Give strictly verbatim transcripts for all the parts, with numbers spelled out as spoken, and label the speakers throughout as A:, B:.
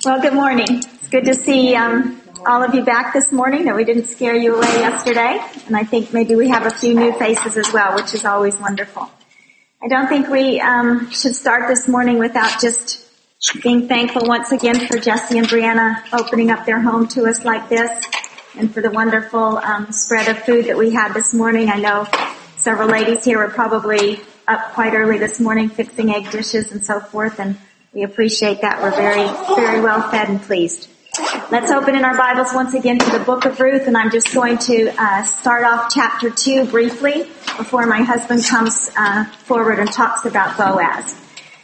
A: Well, good morning. It's good to see um, all of you back this morning, that we didn't scare you away yesterday. And I think maybe we have a few new faces as well, which is always wonderful. I don't think we um, should start this morning without just being thankful once again for Jesse and Brianna opening up their home to us like this, and for the wonderful um, spread of food that we had this morning. I know several ladies here were probably up quite early this morning fixing egg dishes and so forth, and we appreciate that. We're very, very well fed and pleased. Let's open in our Bibles once again to the book of Ruth, and I'm just going to uh, start off chapter two briefly before my husband comes uh, forward and talks about Boaz.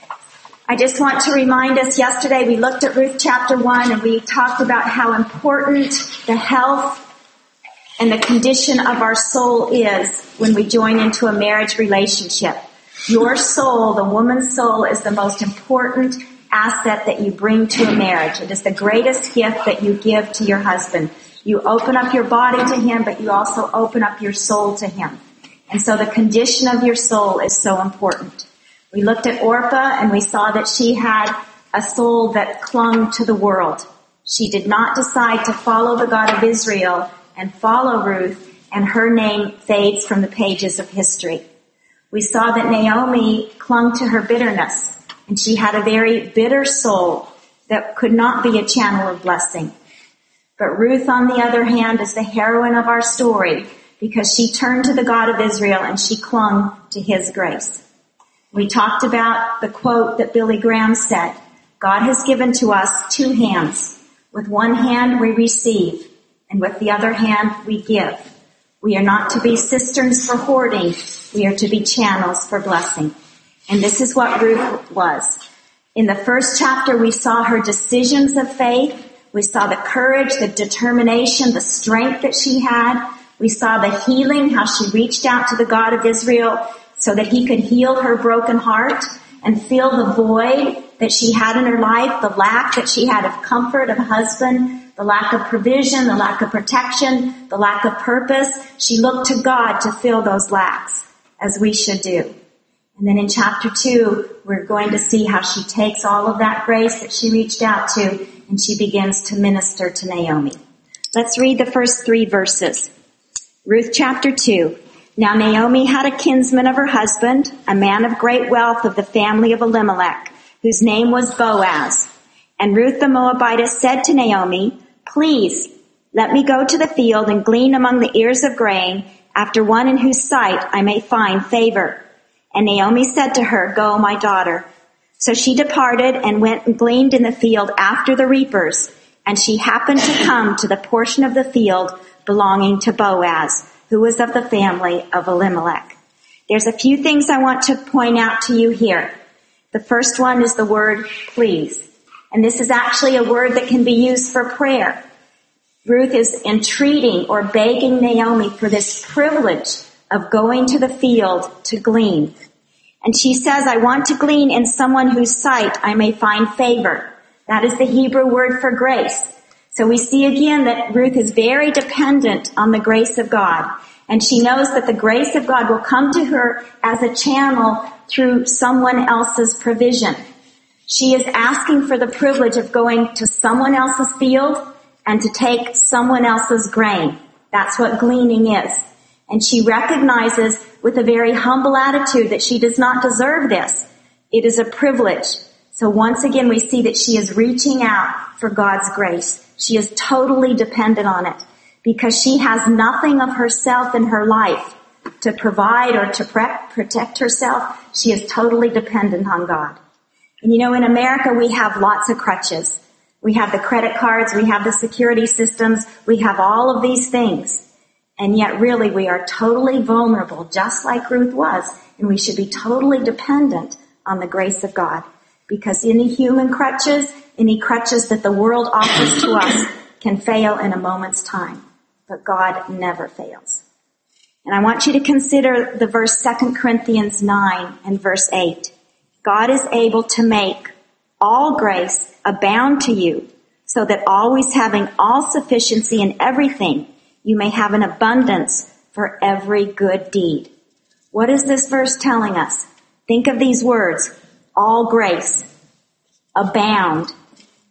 A: I just want to remind us, yesterday we looked at Ruth chapter one and we talked about how important the health and the condition of our soul is when we join into a marriage relationship. Your soul, the woman's soul, is the most important asset that you bring to a marriage. It is the greatest gift that you give to your husband. You open up your body to him, but you also open up your soul to him. And so the condition of your soul is so important. We looked at Orpah and we saw that she had a soul that clung to the world. She did not decide to follow the God of Israel and follow Ruth, and her name fades from the pages of history. We saw that Naomi clung to her bitterness, and she had a very bitter soul that could not be a channel of blessing. But Ruth, on the other hand, is the heroine of our story because she turned to the God of Israel and she clung to his grace. We talked about the quote that Billy Graham said, God has given to us two hands. With one hand we receive, and with the other hand we give. We are not to be cisterns for hoarding. We are to be channels for blessing. And this is what Ruth was. In the first chapter, we saw her decisions of faith. We saw the courage, the determination, the strength that she had. We saw the healing, how she reached out to the God of Israel so that he could heal her broken heart and fill the void that she had in her life, the lack that she had of comfort, of husband, the lack of provision, the lack of protection, the lack of purpose. She looked to God to fill those lacks, as we should do. And then in chapter two, we're going to see how she takes all of that grace that she reached out to, and she begins to minister to Naomi. Let's read the first three verses. Ruth chapter two. Now Naomi had a kinsman of her husband, a man of great wealth of the family of Elimelech, whose name was Boaz. And Ruth the Moabitess said to Naomi, Please, let me go to the field and glean among the ears of grain after one in whose sight I may find favor. And Naomi said to her, Go, my daughter. So she departed and went and gleaned in the field after the reapers. And she happened to come to the portion of the field belonging to Boaz, who was of the family of Elimelech. There's a few things I want to point out to you here. The first one is the word please. And this is actually a word that can be used for prayer. Ruth is entreating or begging Naomi for this privilege of going to the field to glean. And she says, I want to glean in someone whose sight I may find favor. That is the Hebrew word for grace. So we see again that Ruth is very dependent on the grace of God. And she knows that the grace of God will come to her as a channel through someone else's provision. She is asking for the privilege of going to someone else's field and to take someone else's grain. That's what gleaning is. And she recognizes with a very humble attitude that she does not deserve this. It is a privilege. So once again, we see that she is reaching out for God's grace. She is totally dependent on it because she has nothing of herself in her life to provide or to protect herself. She is totally dependent on God. And you know, in America, we have lots of crutches. We have the credit cards, we have the security systems, we have all of these things. And yet really we are totally vulnerable, just like Ruth was, and we should be totally dependent on the grace of God. Because any human crutches, any crutches that the world offers to us can fail in a moment's time. But God never fails. And I want you to consider the verse Second Corinthians nine and verse eight. God is able to make all grace abound to you, so that always having all sufficiency in everything, you may have an abundance for every good deed. What is this verse telling us? Think of these words, all grace, abound,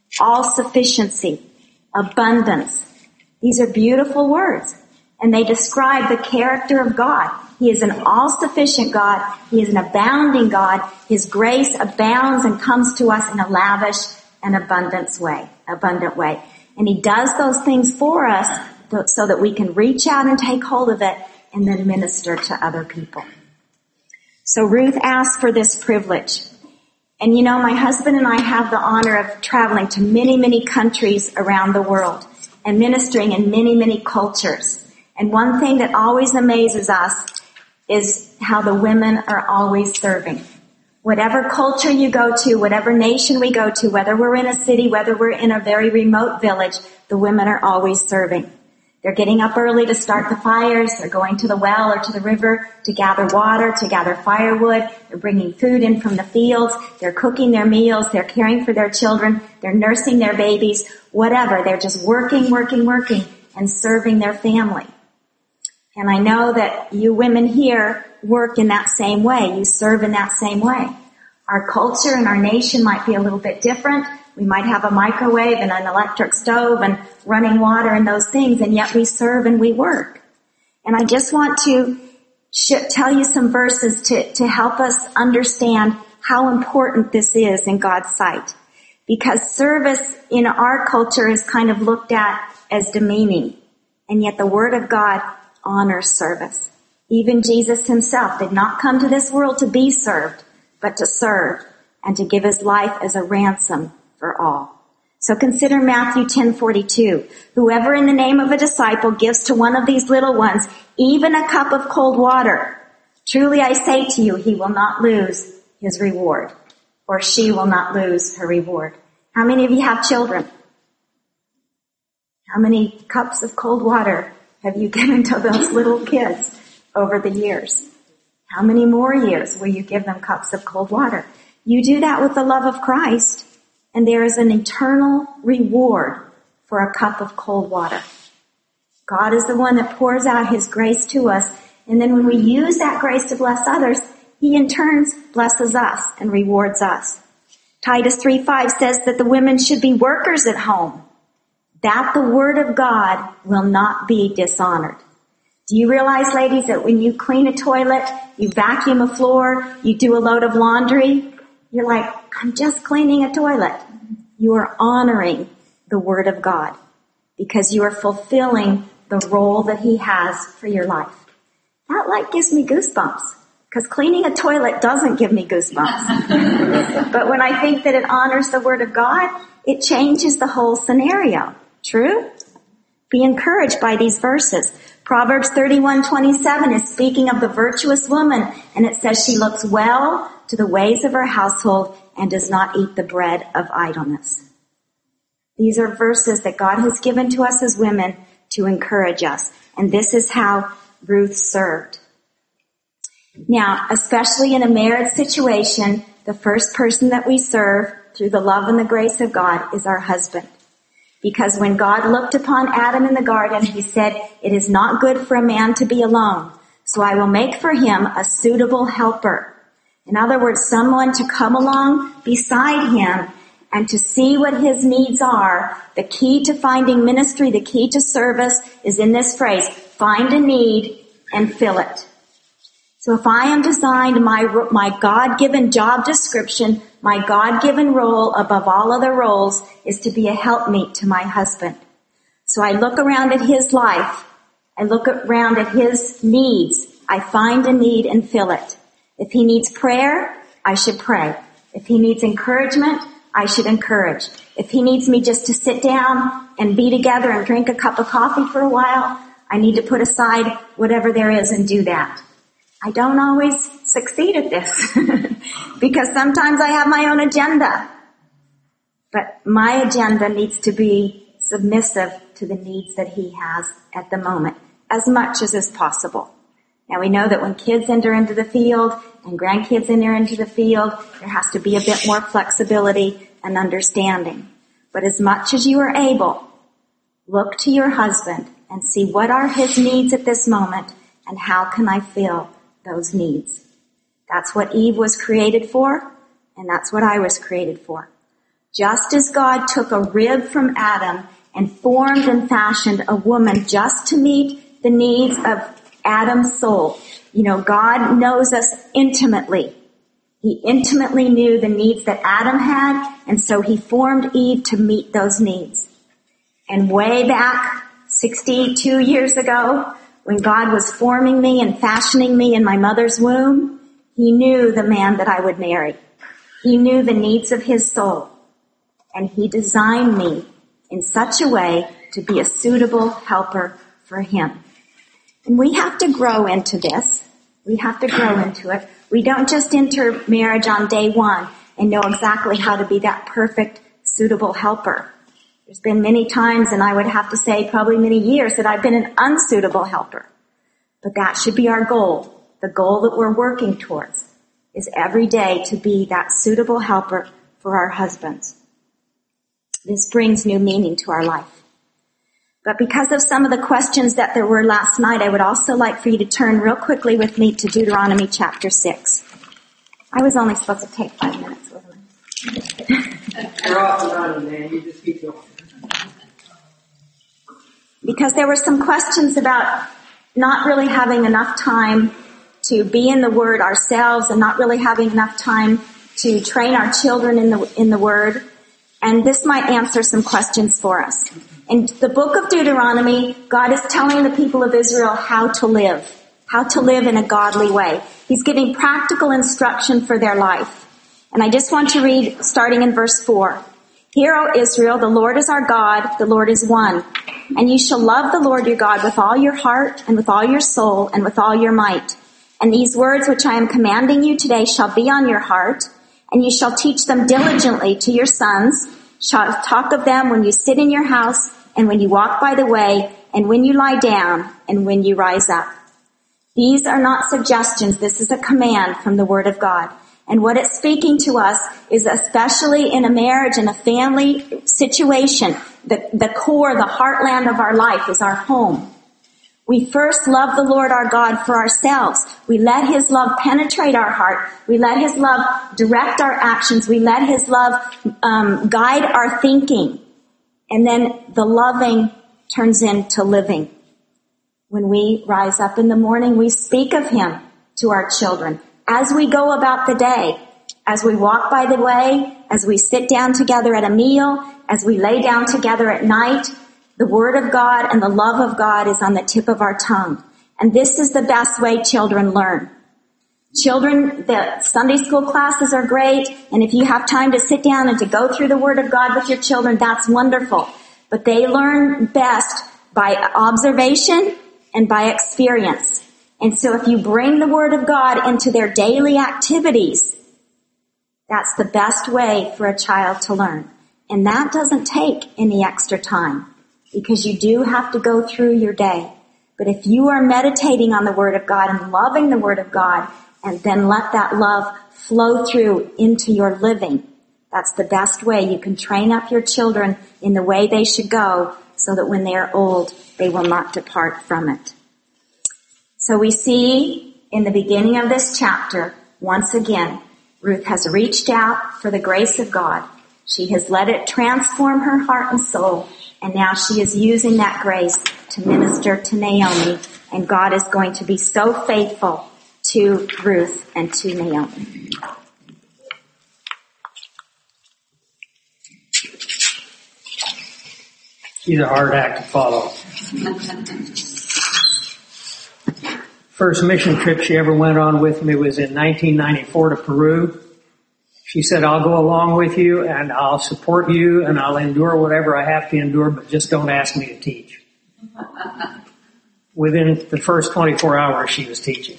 A: all sufficiency, abundance. These are beautiful words, and they describe the character of God. He is an all-sufficient God. He is an abounding God. His grace abounds and comes to us in a lavish and abundant way, abundant way. And He does those things for us so that we can reach out and take hold of it and then minister to other people. So Ruth asked for this privilege. And you know, my husband and I have the honor of traveling to many, many countries around the world and ministering in many, many cultures. And one thing that always amazes us is how the women are always serving. Whatever culture you go to, whatever nation we go to, whether we're in a city, whether we're in a very remote village, the women are always serving. They're getting up early to start the fires. They're going to the well or to the river to gather water, to gather firewood. They're bringing food in from the fields. They're cooking their meals. They're caring for their children. They're nursing their babies. Whatever. They're just working, working, working and serving their family. And I know that you women here work in that same way. You serve in that same way. Our culture and our nation might be a little bit different. We might have a microwave and an electric stove and running water and those things, and yet we serve and we work. And I just want to sh- tell you some verses to, to help us understand how important this is in God's sight. Because service in our culture is kind of looked at as demeaning, and yet the Word of God honors service. Even Jesus Himself did not come to this world to be served, but to serve and to give His life as a ransom for all. So consider Matthew ten forty-two. Whoever in the name of a disciple gives to one of these little ones even a cup of cold water, truly I say to you, he will not lose his reward, or she will not lose her reward. How many of you have children? How many cups of cold water have you given to those little kids over the years? How many more years will you give them cups of cold water? You do that with the love of Christ, and there is an eternal reward for a cup of cold water. God is the one that pours out His grace to us, and then when we use that grace to bless others, He in turn blesses us and rewards us. Titus three five says that the women should be workers at home, that the Word of God will not be dishonored. Do you realize, ladies, that when you clean a toilet, you vacuum a floor, you do a load of laundry, you're like, I'm just cleaning a toilet. You are honoring the Word of God because you are fulfilling the role that He has for your life. That like gives me goosebumps because cleaning a toilet doesn't give me goosebumps. But when I think that it honors the Word of God, it changes the whole scenario. True? Be encouraged by these verses. Proverbs thirty-one twenty-seven is speaking of the virtuous woman, and it says she looks well to the ways of her household and does not eat the bread of idleness. These are verses that God has given to us as women to encourage us, and this is how Ruth served. Now, especially in a marriage situation, the first person that we serve through the love and the grace of God is our husband. Because when God looked upon Adam in the garden, He said, it is not good for a man to be alone, so I will make for him a suitable helper. In other words, someone to come along beside him and to see what his needs are. The key to finding ministry, the key to service is in this phrase, find a need and fill it. So if I am designed, my, my God-given job description, my God-given role above all other roles is to be a helpmeet to my husband. So I look around at his life. I look around at his needs. I find a need and fill it. If he needs prayer, I should pray. If he needs encouragement, I should encourage. If he needs me just to sit down and be together and drink a cup of coffee for a while, I need to put aside whatever there is and do that. I don't always succeed at this because sometimes I have my own agenda. But my agenda needs to be submissive to the needs that he has at the moment, as much as is possible. Now we know that when kids enter into the field and grandkids enter into the field, there has to be a bit more flexibility and understanding. But as much as you are able, look to your husband and see what are his needs at this moment and how can I fill those needs. That's what Eve was created for, and that's what I was created for. Just as God took a rib from Adam and formed and fashioned a woman just to meet the needs of Adam's soul. You know, God knows us intimately. He intimately knew the needs that Adam had, and so he formed Eve to meet those needs. And way back sixty-two years ago, when God was forming me and fashioning me in my mother's womb, he knew the man that I would marry. He knew the needs of his soul. And he designed me in such a way to be a suitable helper for him. And we have to grow into this. We have to grow into it. We don't just enter marriage on day one and know exactly how to be that perfect, suitable helper. There's been many times, and I would have to say probably many years, that I've been an unsuitable helper. But that should be our goal. The goal that we're working towards is every day to be that suitable helper for our husbands. This brings new meaning to our life. But because of some of the questions that there were last night, I would also like for you to turn real quickly with me to Deuteronomy chapter six. I was only supposed to take five minutes, wasn't I?
B: You're off and running, man. You just keep going.
A: Because there were some questions about not really having enough time to be in the Word ourselves and not really having enough time to train our children in the in the Word. And this might answer some questions for us. In the book of Deuteronomy, God is telling the people of Israel how to live, how to live in a godly way. He's giving practical instruction for their life. And I just want to read starting in verse four. Hear, O Israel, the Lord is our God, the Lord is one. And you shall love the Lord your God with all your heart and with all your soul and with all your might. And these words which I am commanding you today shall be on your heart, and you shall teach them diligently to your sons, shall talk of them when you sit in your house, and when you walk by the way, and when you lie down, and when you rise up. These are not suggestions. This is a command from the Word of God. And what it's speaking to us is, especially in a marriage and a family situation, the, the core, the heartland of our life is our home. We first love the Lord our God for ourselves. We let His love penetrate our heart. We let His love direct our actions. We let His love um, guide our thinking. And then the loving turns into living. When we rise up in the morning, we speak of Him to our children. As we go about the day, as we walk by the way, as we sit down together at a meal, as we lay down together at night, the Word of God and the love of God is on the tip of our tongue. And this is the best way children learn. Children, the Sunday school classes are great, and if you have time to sit down and to go through the Word of God with your children, that's wonderful. But they learn best by observation and by experience. And so if you bring the Word of God into their daily activities, that's the best way for a child to learn. And that doesn't take any extra time, because you do have to go through your day. But if you are meditating on the Word of God and loving the Word of God, and then let that love flow through into your living, that's the best way you can train up your children in the way they should go, so that when they are old, they will not depart from it. So we see in the beginning of this chapter, once again, Ruth has reached out for the grace of God. She has let it transform her heart and soul, and now she is using that grace to minister to Naomi, and God is going to be so faithful to Ruth and to Naomi.
B: She's a hard act to follow. First mission trip she ever went on with me was in nineteen ninety-four to Peru. She said, I'll go along with you and I'll support you and I'll endure whatever I have to endure, but just don't ask me to teach. Within the first twenty-four hours she was teaching.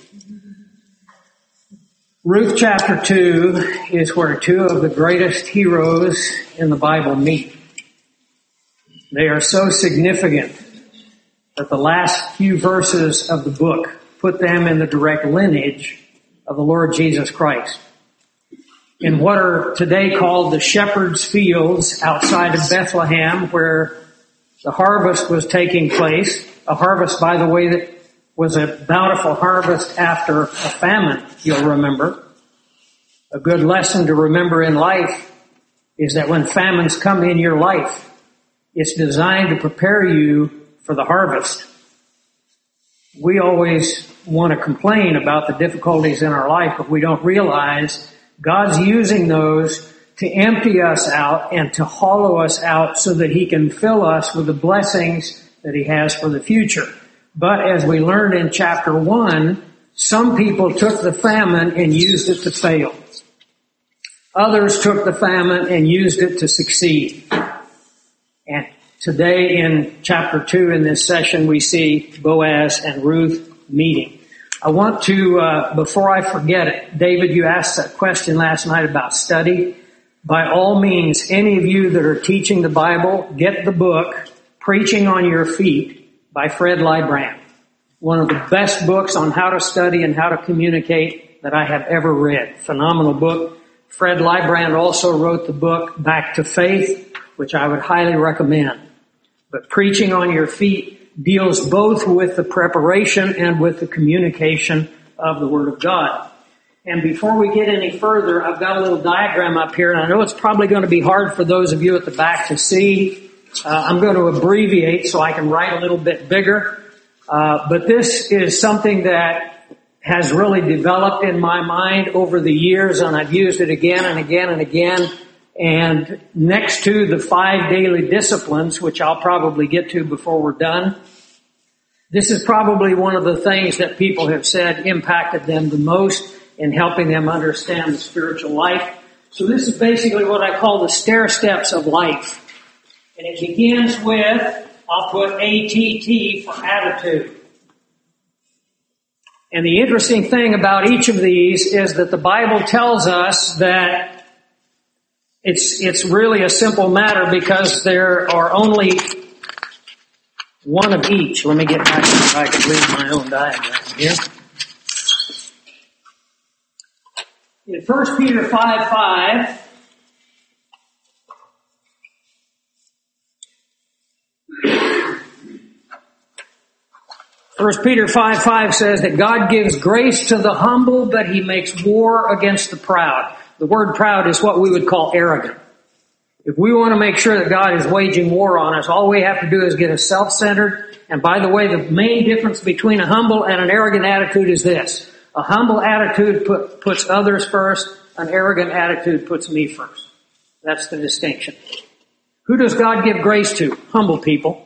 B: Ruth chapter two is where two of the greatest heroes in the Bible meet. They are so significant that the last few verses of the book put them in the direct lineage of the Lord Jesus Christ. In what are today called the shepherd's fields outside of Bethlehem, where the harvest was taking place, a harvest, by the way, that was a bountiful harvest after a famine, you'll remember. A good lesson to remember in life is that when famines come in your life, it's designed to prepare you for the harvest. We always want to complain about the difficulties in our life, but we don't realize God's using those to empty us out and to hollow us out so that He can fill us with the blessings that He has for the future. But as we learned in chapter one, some people took the famine and used it to fail. Others took the famine and used it to succeed. And today in chapter two in this session, we see Boaz and Ruth meeting. I want to, uh, before I forget it, David, you asked a question last night about study. By all means, any of you that are teaching the Bible, get the book, Preaching on Your Feet by Fred Leibrand. One of the best books on how to study and how to communicate that I have ever read. Phenomenal book. Fred Leibrand also wrote the book Back to Faith, which I would highly recommend. But Preaching on Your Feet deals both with the preparation and with the communication of the Word of God. And before we get any further, I've got a little diagram up here, and I know it's probably going to be hard for those of you at the back to see. Uh, I'm going to abbreviate so I can write a little bit bigger. Uh, but this is something that has really developed in my mind over the years, and I've used it again and again and again. And next to the five daily disciplines, which I'll probably get to before we're done, this is probably one of the things that people have said impacted them the most in helping them understand the spiritual life. So this is basically what I call the stair steps of life. And it begins with, I'll put A T T for attitude. And the interesting thing about each of these is that the Bible tells us that it's, it's really a simple matter because there are only one of each. Let me get back so I can read my own diagram here. In First Peter five five, First Peter five five says that God gives grace to the humble, but He makes war against the proud. The word proud is what we would call arrogant. If we want to make sure that God is waging war on us, all we have to do is get us self-centered. And by the way, the main difference between a humble and an arrogant attitude is this. A humble attitude put, puts others first. An arrogant attitude puts me first. That's the distinction. Who does God give grace to? Humble people.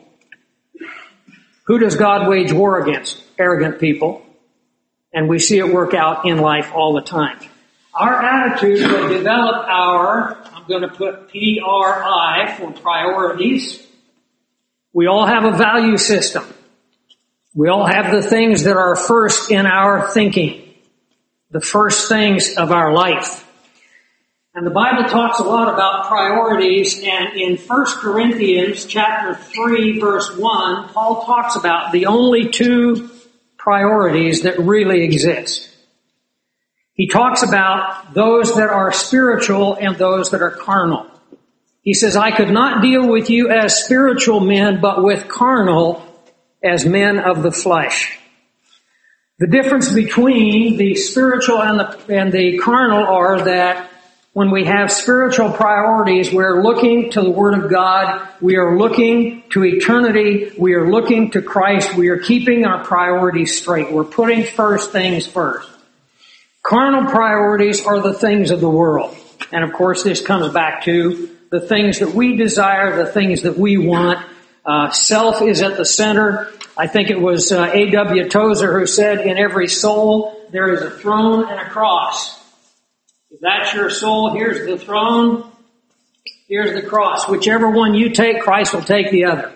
B: Who does God wage war against? Arrogant people. And we see it work out in life all the time. Our attitude will develop our, I'm going to put P R I for priorities. We all have a value system. We all have the things that are first in our thinking. The first things of our life. And the Bible talks a lot about priorities, and in First Corinthians chapter three verse one, Paul talks about the only two priorities that really exist. He talks about those that are spiritual and those that are carnal. He says, I could not deal with you as spiritual men, but with carnal as men of the flesh. The difference between the spiritual and the, and the carnal are that when we have spiritual priorities, we're looking to the Word of God. We are looking to eternity. We are looking to Christ. We are keeping our priorities straight. We're putting first things first. Carnal priorities are the things of the world. And of course, this comes back to the things that we desire, the things that we want. Uh, self is at the center. I think it was uh, A W Tozer who said, in every soul, there is a throne and a cross. If that's your soul, here's the throne, here's the cross. Whichever one you take, Christ will take the other.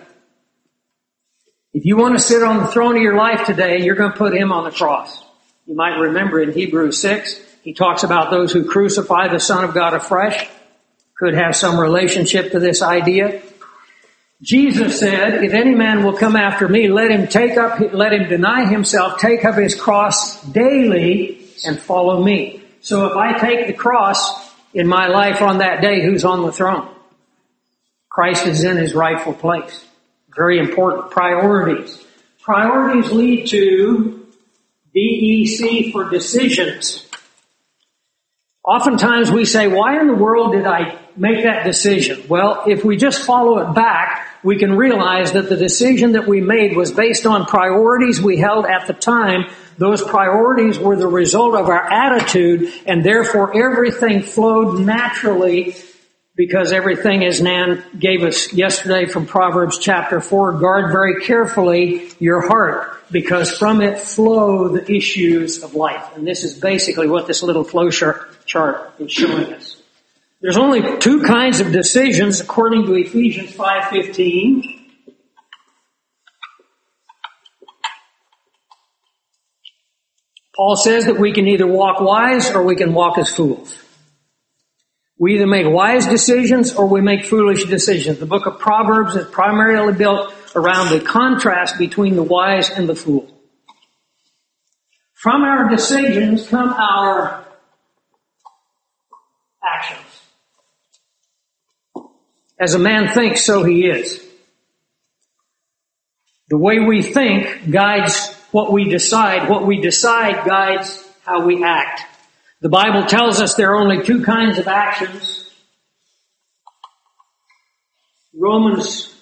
B: If you want to sit on the throne of your life today, you're going to put Him on the cross. You might remember in Hebrews six, he talks about those who crucify the Son of God afresh. Could have some relationship to this idea. Jesus said, if any man will come after me, let him take up, let him deny himself, take up his cross daily and follow me. So if I take the cross in my life on that day, who's on the throne? Christ is in His rightful place. Very important. Priorities. Priorities lead to D E C for decisions. Oftentimes we say, why in the world did I make that decision? Well, if we just follow it back, we can realize that the decision that we made was based on priorities we held at the time. Those priorities were the result of our attitude, and therefore everything flowed naturally, because everything, as Nan gave us yesterday from Proverbs chapter four, guard very carefully your heart, because from it flow the issues of life. And this is basically what this little flow chart is showing us. There's only two kinds of decisions according to Ephesians five fifteen. Paul says that we can either walk wise or we can walk as fools. We either make wise decisions or we make foolish decisions. The book of Proverbs is primarily built around the contrast between the wise and the fool. From our decisions come our actions. As a man thinks, so he is. The way we think guides what we decide. What we decide guides how we act. The Bible tells us there are only two kinds of actions. Romans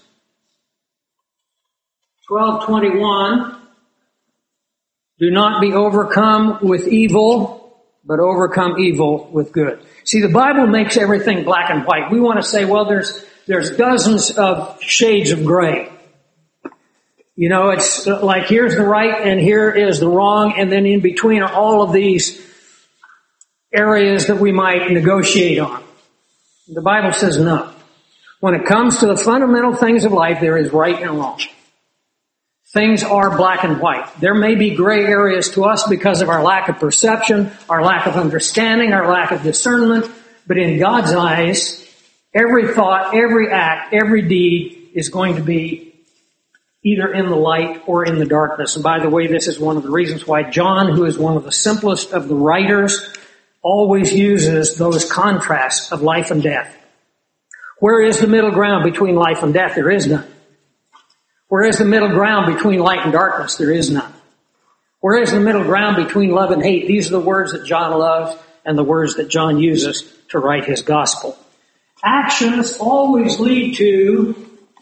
B: twelve twenty-one. Do not be overcome with evil, but overcome evil with good. See, the Bible makes everything black and white. We want to say, well, there's there's dozens of shades of gray. You know, it's like here's the right and here is the wrong, and then in between are all of these areas that we might negotiate on. The Bible says no. When it comes to the fundamental things of life, there is right and wrong. Things are black and white. There may be gray areas to us because of our lack of perception, our lack of understanding, our lack of discernment, but in God's eyes, every thought, every act, every deed is going to be either in the light or in the darkness. And by the way, this is one of the reasons why John, who is one of the simplest of the writers, always uses those contrasts of life and death. Where is the middle ground between life and death? There is none. Where is the middle ground between light and darkness? There is none. Where is the middle ground between love and hate? These are the words that John loves and the words that John uses to write his gospel. Actions always lead to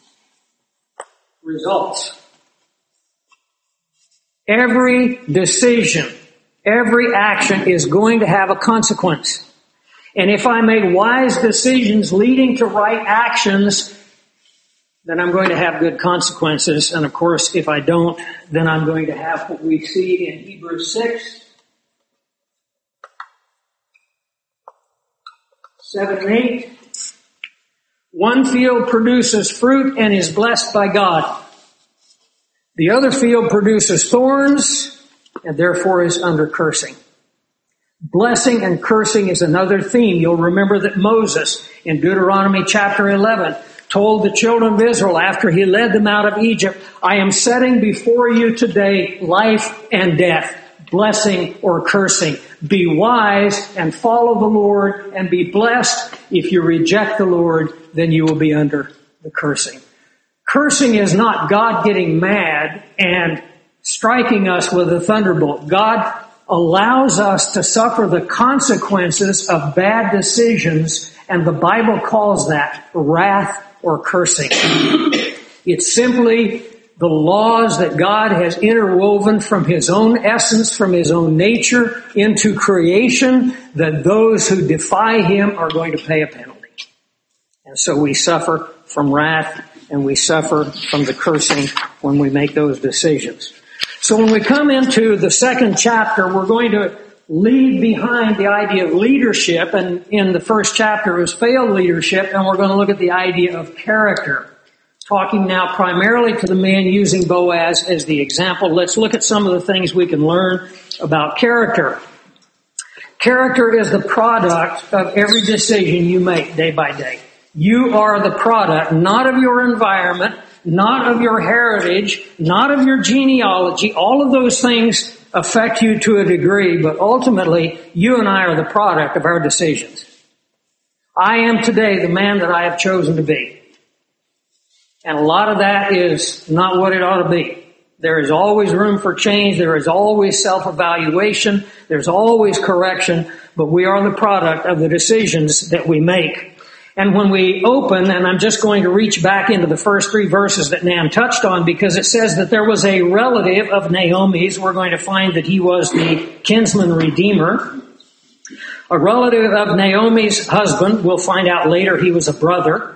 B: results. Every decision, every action is going to have a consequence. And if I make wise decisions leading to right actions, then I'm going to have good consequences. And of course, if I don't, then I'm going to have what we see in Hebrews six, seven and eight. One field produces fruit and is blessed by God. The other field produces thorns and therefore is under cursing. Blessing and cursing is another theme. You'll remember that Moses in Deuteronomy chapter eleven told the children of Israel after he led them out of Egypt, I am setting before you today life and death, blessing or cursing. Be wise and follow the Lord and be blessed. If you reject the Lord, then you will be under the cursing. Cursing is not God getting mad and striking us with a thunderbolt. God allows us to suffer the consequences of bad decisions, and the Bible calls that wrath or cursing. It's simply the laws that God has interwoven from His own essence, from His own nature into creation, that those who defy Him are going to pay a penalty. And so we suffer from wrath and we suffer from the cursing when we make those decisions. So when we come into the second chapter, we're going to leave behind the idea of leadership, and in the first chapter is failed leadership, and we're going to look at the idea of character. Talking now primarily to the man using Boaz as the example, let's look at some of the things we can learn about character. Character is the product of every decision you make day by day. You are the product, not of your environment, not of your heritage, not of your genealogy. All of those things affect you to a degree, but ultimately, you and I are the product of our decisions. I am today the man that I have chosen to be. And a lot of that is not what it ought to be. There is always room for change. There is always self-evaluation. There's always correction. But we are the product of the decisions that we make. And when we open, and I'm just going to reach back into the first three verses that Nan touched on, because it says that there was a relative of Naomi's. We're going to find that he was the kinsman redeemer. A relative of Naomi's husband. We'll find out later he was a brother.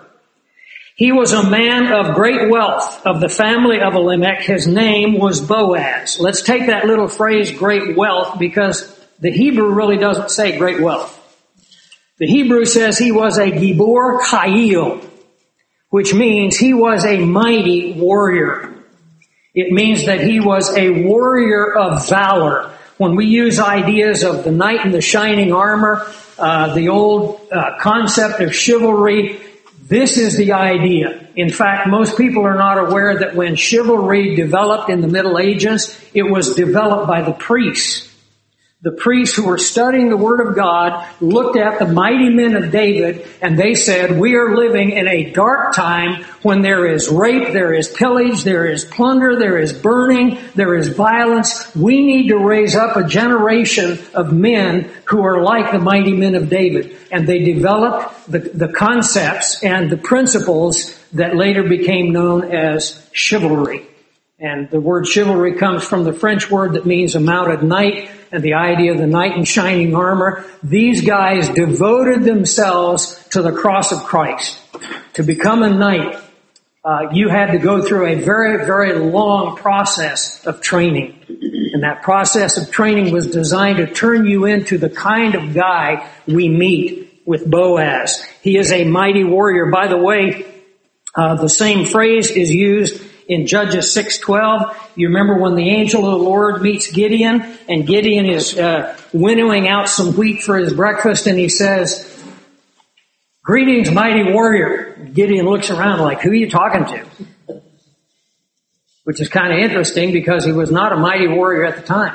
B: He was a man of great wealth of the family of Elimelech. His name was Boaz. Let's take that little phrase, great wealth, because the Hebrew really doesn't say great wealth. The Hebrew says he was a Gibor Chayil, which means he was a mighty warrior. It means that he was a warrior of valor. When we use ideas of the knight in the shining armor, uh, the old uh, concept of chivalry, this is the idea. In fact, most people are not aware that when chivalry developed in the Middle Ages, it was developed by the priests. The priests who were studying the Word of God looked at the mighty men of David, and they said, we are living in a dark time when there is rape, there is pillage, there is plunder, there is burning, there is violence. We need to raise up a generation of men who are like the mighty men of David. And they developed the, the concepts and the principles that later became known as chivalry. And the word chivalry comes from the French word that means a mounted knight, and the idea of the knight in shining armor. These guys devoted themselves to the cross of Christ. To become a knight, uh, you had to go through a very, very long process of training. And that process of training was designed to turn you into the kind of guy we meet with Boaz. He is a mighty warrior. By the way, uh, the same phrase is used in Judges six twelve. You remember when the angel of the Lord meets Gideon, and Gideon is uh, winnowing out some wheat for his breakfast, and he says, greetings, mighty warrior. Gideon looks around like, who are you talking to? Which is kind of interesting because he was not a mighty warrior at the time.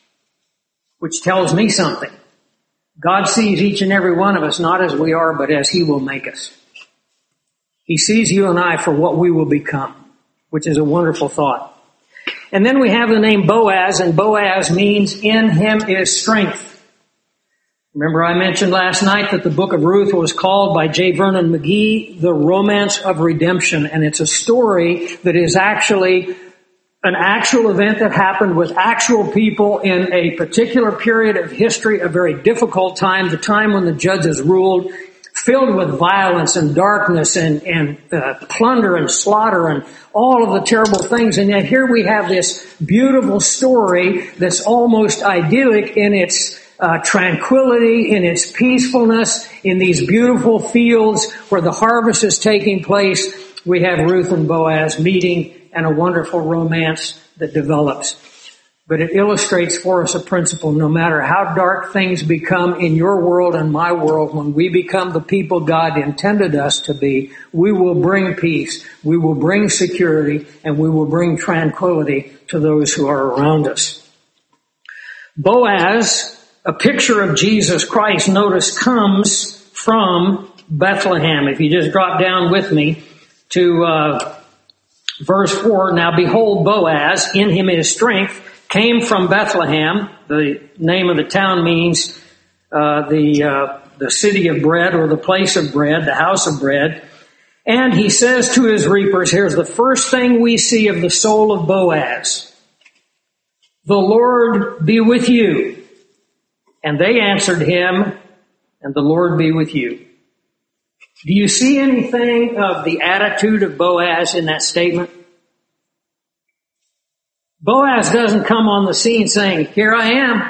B: Which tells me something. God sees each and every one of us not as we are, but as He will make us. He sees you and I for what we will become, which is a wonderful thought. And then we have the name Boaz, and Boaz means in him is strength. Remember I mentioned last night that the book of Ruth was called by J. Vernon McGee the romance of redemption, and it's a story that is actually an actual event that happened with actual people in a particular period of history, a very difficult time, the time when the judges ruled, filled with violence and darkness and, and uh, plunder and slaughter and all of the terrible things. And yet here we have this beautiful story that's almost idyllic in its uh, tranquility, in its peacefulness, in these beautiful fields where the harvest is taking place. We have Ruth and Boaz meeting and a wonderful romance that develops. But it illustrates for us a principle. No matter how dark things become in your world and my world, when we become the people God intended us to be, we will bring peace, we will bring security, and we will bring tranquility to those who are around us. Boaz, a picture of Jesus Christ, notice, comes from Bethlehem. If you just drop down with me to uh, verse four, now behold, Boaz, in him is strength, came from Bethlehem. The name of the town means uh, the uh, the city of bread, or the place of bread, the house of bread. And he says to his reapers, here's the first thing we see of the soul of Boaz. The Lord be with you. And they answered him, and the Lord be with you. Do you see anything of the attitude of Boaz in that statement? Boaz doesn't come on the scene saying, here I am.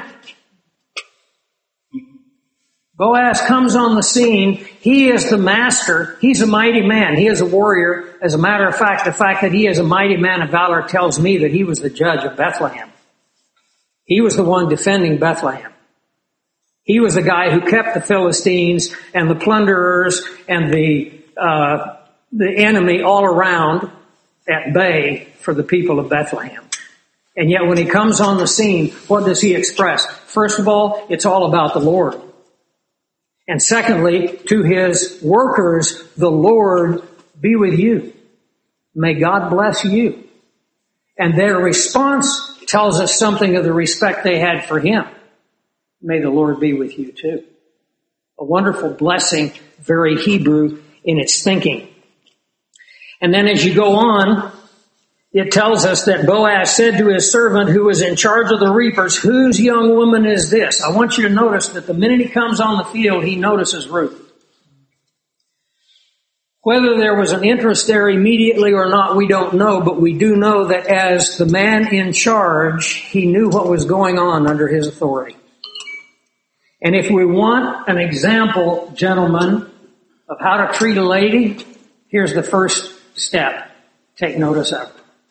B: Boaz comes on the scene. He is the master. He's a mighty man. He is a warrior. As a matter of fact, the fact that he is a mighty man of valor tells me that he was the judge of Bethlehem. He was the one defending Bethlehem. He was the guy who kept the Philistines and the plunderers and the uh, the enemy all around at bay for the people of Bethlehem. And yet when he comes on the scene, what does he express? First of all, it's all about the Lord. And secondly, to his workers, the Lord be with you. May God bless you. And their response tells us something of the respect they had for him. May the Lord be with you too. A wonderful blessing, very Hebrew in its thinking. And then as you go on, it tells us that Boaz said to his servant who was in charge of the reapers, whose young woman is this? I want you to notice that the minute he comes on the field, he notices Ruth. Whether there was an interest there immediately or not, we don't know, but we do know that as the man in charge, he knew what was going on under his authority. And if we want an example, gentlemen, of how to treat a lady, here's the first step. Take notice of her.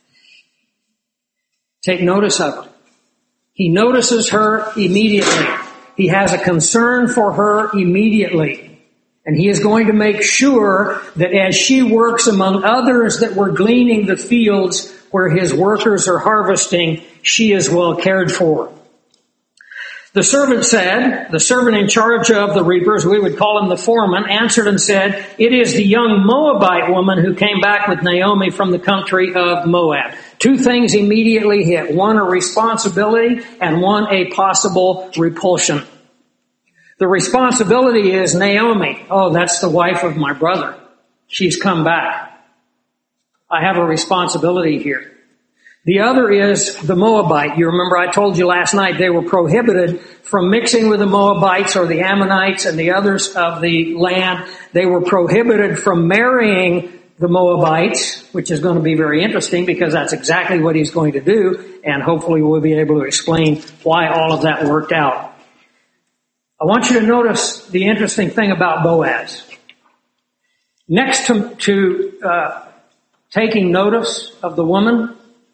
B: Take notice of her. He notices her immediately. He has a concern for her immediately. And he is going to make sure that as she works among others that were gleaning the fields where his workers are harvesting, she is well cared for. The servant said, the servant in charge of the reapers, we would call him the foreman, answered and said, it is the young Moabite woman who came back with Naomi from the country of Moab. Two things immediately hit. One, a responsibility, and one, a possible repulsion. The responsibility is Naomi. Oh, that's the wife of my brother. She's come back. I have a responsibility here. The other is the Moabite. You remember I told you last night they were prohibited from mixing with the Moabites or the Ammonites and the others of the land. They were prohibited from marrying the Moabites, which is going to be very interesting because that's exactly what he's going to do, and hopefully we'll be able to explain why all of that worked out. I want you to notice the interesting thing about Boaz. Next to, to uh, taking notice of the woman,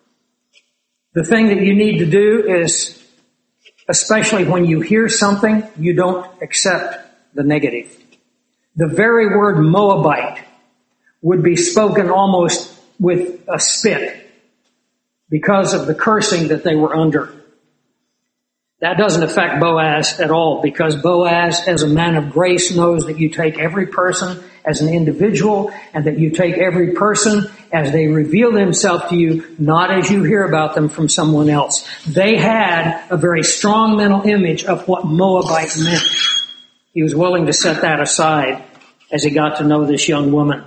B: the thing that you need to do is, especially when you hear something, you don't accept the negative. The very word Moabite would be spoken almost with a spit because of the cursing that they were under. That doesn't affect Boaz at all because Boaz, as a man of grace, knows that you take every person as an individual and that you take every person as they reveal themselves to you, not as you hear about them from someone else. They had a very strong mental image of what Moabite meant. He was willing to set that aside as he got to know this young woman.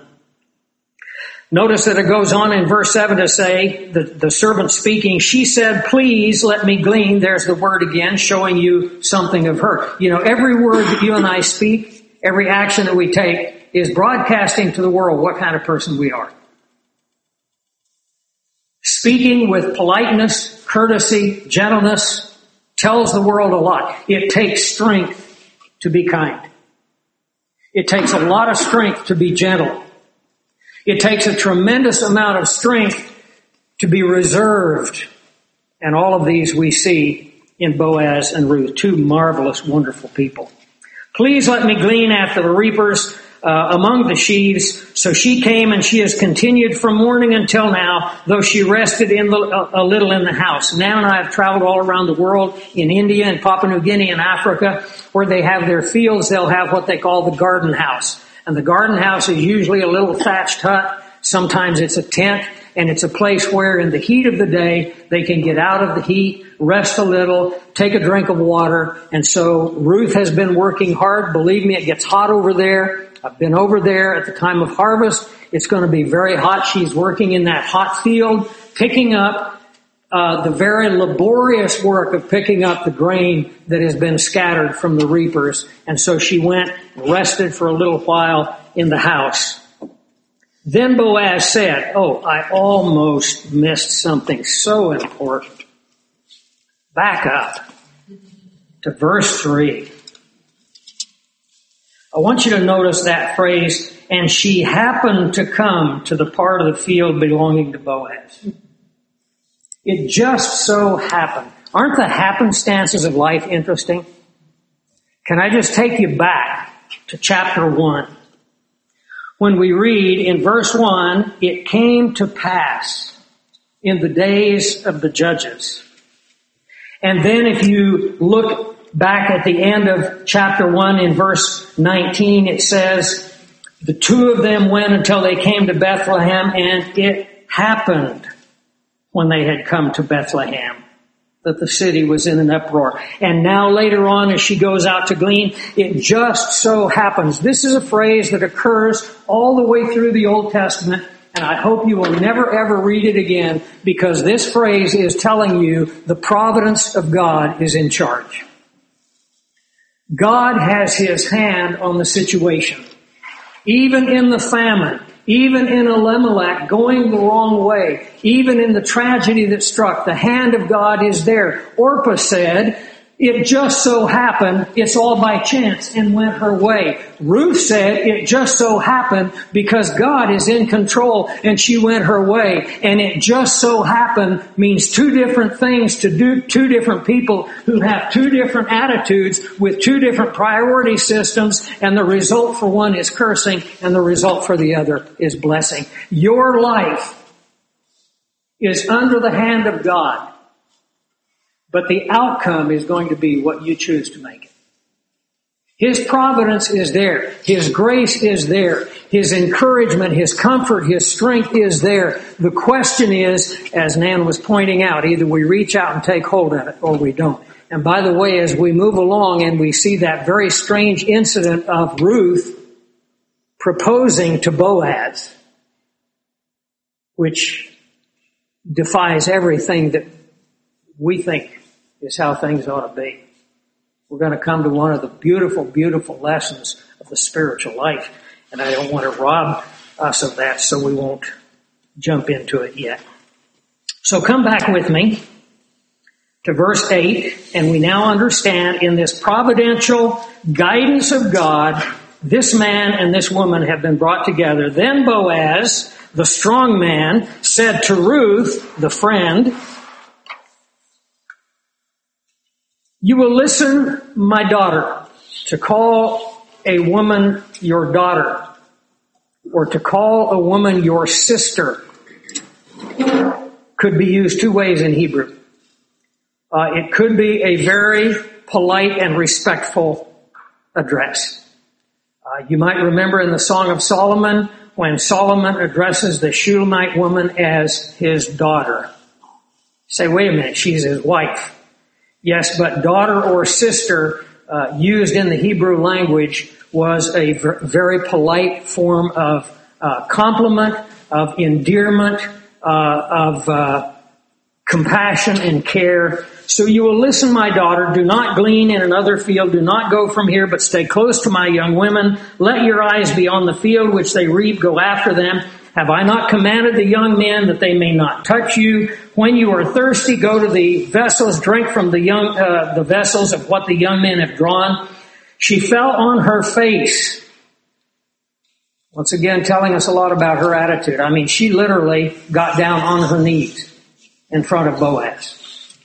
B: Notice that it goes on in verse seven to say, the, the servant speaking, she said, please let me glean. There's the word again, showing you something of her. You know, every word that you and I speak, every action that we take is broadcasting to the world what kind of person we are. Speaking with politeness, courtesy, gentleness tells the world a lot. It takes strength to be kind. It takes a lot of strength to be gentle. It takes a tremendous amount of strength to be reserved. And all of these we see in Boaz and Ruth, two marvelous, wonderful people. Please let me glean after the reapers uh, among the sheaves. So she came and she has continued from morning until now, though she rested in the, a, a little in the house. Nan and I have traveled all around the world, in India and Papua New Guinea and Africa, where they have their fields. They'll have what they call the garden house. And the garden house is usually a little thatched hut. Sometimes it's a tent, and it's a place where in the heat of the day, they can get out of the heat, rest a little, take a drink of water. And so Ruth has been working hard. Believe me, it gets hot over there. I've been over there at the time of harvest. It's going to be very hot. She's working in that hot field, picking up uh, the very laborious work of picking up the grain that has been scattered from the reapers. And so she went and rested for a little while in the house. Then Boaz said, oh, I almost missed something so important. Back up to verse three. I want you to notice that phrase, and she happened to come to the part of the field belonging to Boaz. It just so happened. Aren't the happenstances of life interesting? Can I just take you back to chapter one? When we read in verse one, it came to pass in the days of the judges. And then if you look back at the end of chapter one in verse nineteen, it says, the two of them went until they came to Bethlehem, and it happened when they had come to Bethlehem, that the city was in an uproar. And now later on, as she goes out to glean, it just so happens. This is a phrase that occurs all the way through the Old Testament, and I hope you will never ever read it again, because this phrase is telling you the providence of God is in charge. God has His hand on the situation. Even in the famine, even in Elimelech going the wrong way, even in the tragedy that struck, the hand of God is there. Orpah said, it just so happened, it's all by chance, and went her way. Ruth said, it just so happened because God is in control, and she went her way. And it just so happened means two different things to do, two different people who have two different attitudes with two different priority systems, and the result for one is cursing, and the result for the other is blessing. Your life is under the hand of God. But the outcome is going to be what you choose to make it. His providence is there. His grace is there. His encouragement, His comfort, His strength is there. The question is, as Nan was pointing out, either we reach out and take hold of it or we don't. And by the way, as we move along and we see that very strange incident of Ruth proposing to Boaz, which defies everything that we think is how things ought to be. We're going to come to one of the beautiful, beautiful lessons of the spiritual life. And I don't want to rob us of that, so we won't jump into it yet. So come back with me to verse eight, and we now understand in this providential guidance of God, this man and this woman have been brought together. Then Boaz, the strong man, said to Ruth, the friend, you will listen, my daughter, to call a woman your daughter, or to call a woman your sister, could be used two ways in Hebrew. Uh, it could be a very polite and respectful address. Uh, you might remember in the Song of Solomon, when Solomon addresses the Shulamite woman as his daughter. Say, wait a minute, she's his wife. Yes, but daughter or sister, uh, used in the Hebrew language, was a ver- very polite form of uh, compliment, of endearment, uh, of uh, compassion and care. So you will listen, my daughter, do not glean in another field, do not go from here, but stay close to my young women. Let your eyes be on the field which they reap, go after them. Have I not commanded the young men that they may not touch you? When you are thirsty, go to the vessels, drink from the young, uh, the vessels of what the young men have drawn. She fell on her face. Once again, telling us a lot about her attitude. I mean, she literally got down on her knees in front of Boaz.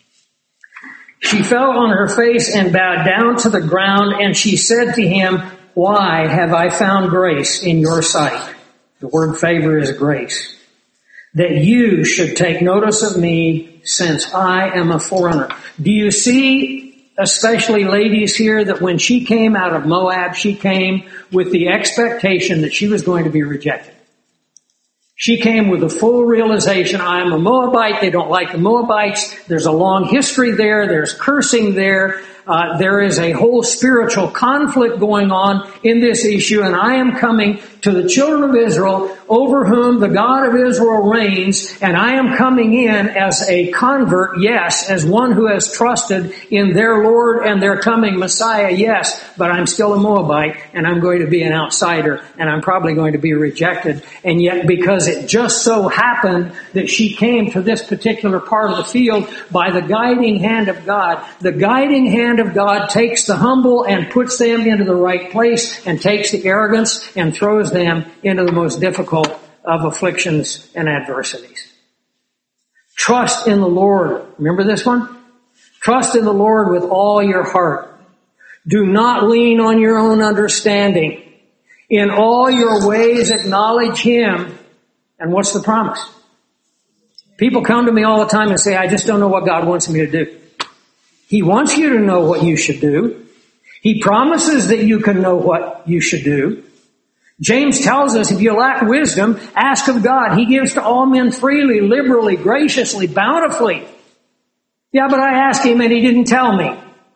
B: She fell on her face and bowed down to the ground, and she said to him, why have I found grace in your sight? The word favor is grace. That you should take notice of me, since I am a foreigner. Do you see, especially ladies here, that when she came out of Moab, she came with the expectation that she was going to be rejected. She came with a full realization, I am a Moabite, they don't like the Moabites, there's a long history there, there's cursing there, uh, there is a whole spiritual conflict going on in this issue, and I am coming to the children of Israel, over whom the God of Israel reigns, and I am coming in as a convert, yes, as one who has trusted in their Lord and their coming Messiah, yes, but I'm still a Moabite, and I'm going to be an outsider, and I'm probably going to be rejected. And yet, because it just so happened that she came to this particular part of the field by the guiding hand of God, the guiding hand of God takes the humble and puts them into the right place, and takes the arrogance and throws them into the most difficult of afflictions and adversities. Trust in the Lord. Remember this one? Trust in the Lord with all your heart. Do not lean on your own understanding. In all your ways acknowledge Him. And what's the promise? People come to me all the time and say, I just don't know what God wants me to do. He wants you to know what you should do. He promises that you can know what you should do. James tells us if you lack wisdom, ask of God. He gives to all men freely, liberally, graciously, bountifully. Yeah, but I asked him and he didn't tell me.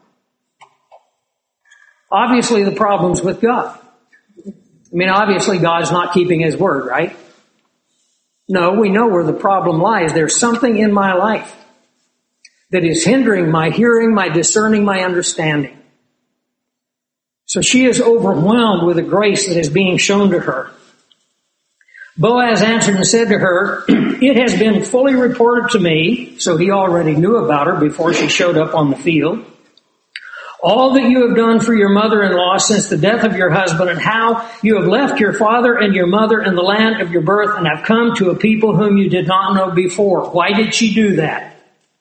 B: Obviously the problem's with God. I mean, obviously God's not keeping his word, right? No, we know where the problem lies. There's something in my life that is hindering my hearing, my discerning, my understanding. So she is overwhelmed with the grace that is being shown to her. Boaz answered and said to her, it has been fully reported to me, so he already knew about her before she showed up on the field, all that you have done for your mother-in-law since the death of your husband, and how you have left your father and your mother in the land of your birth and have come to a people whom you did not know before. Why did she do that?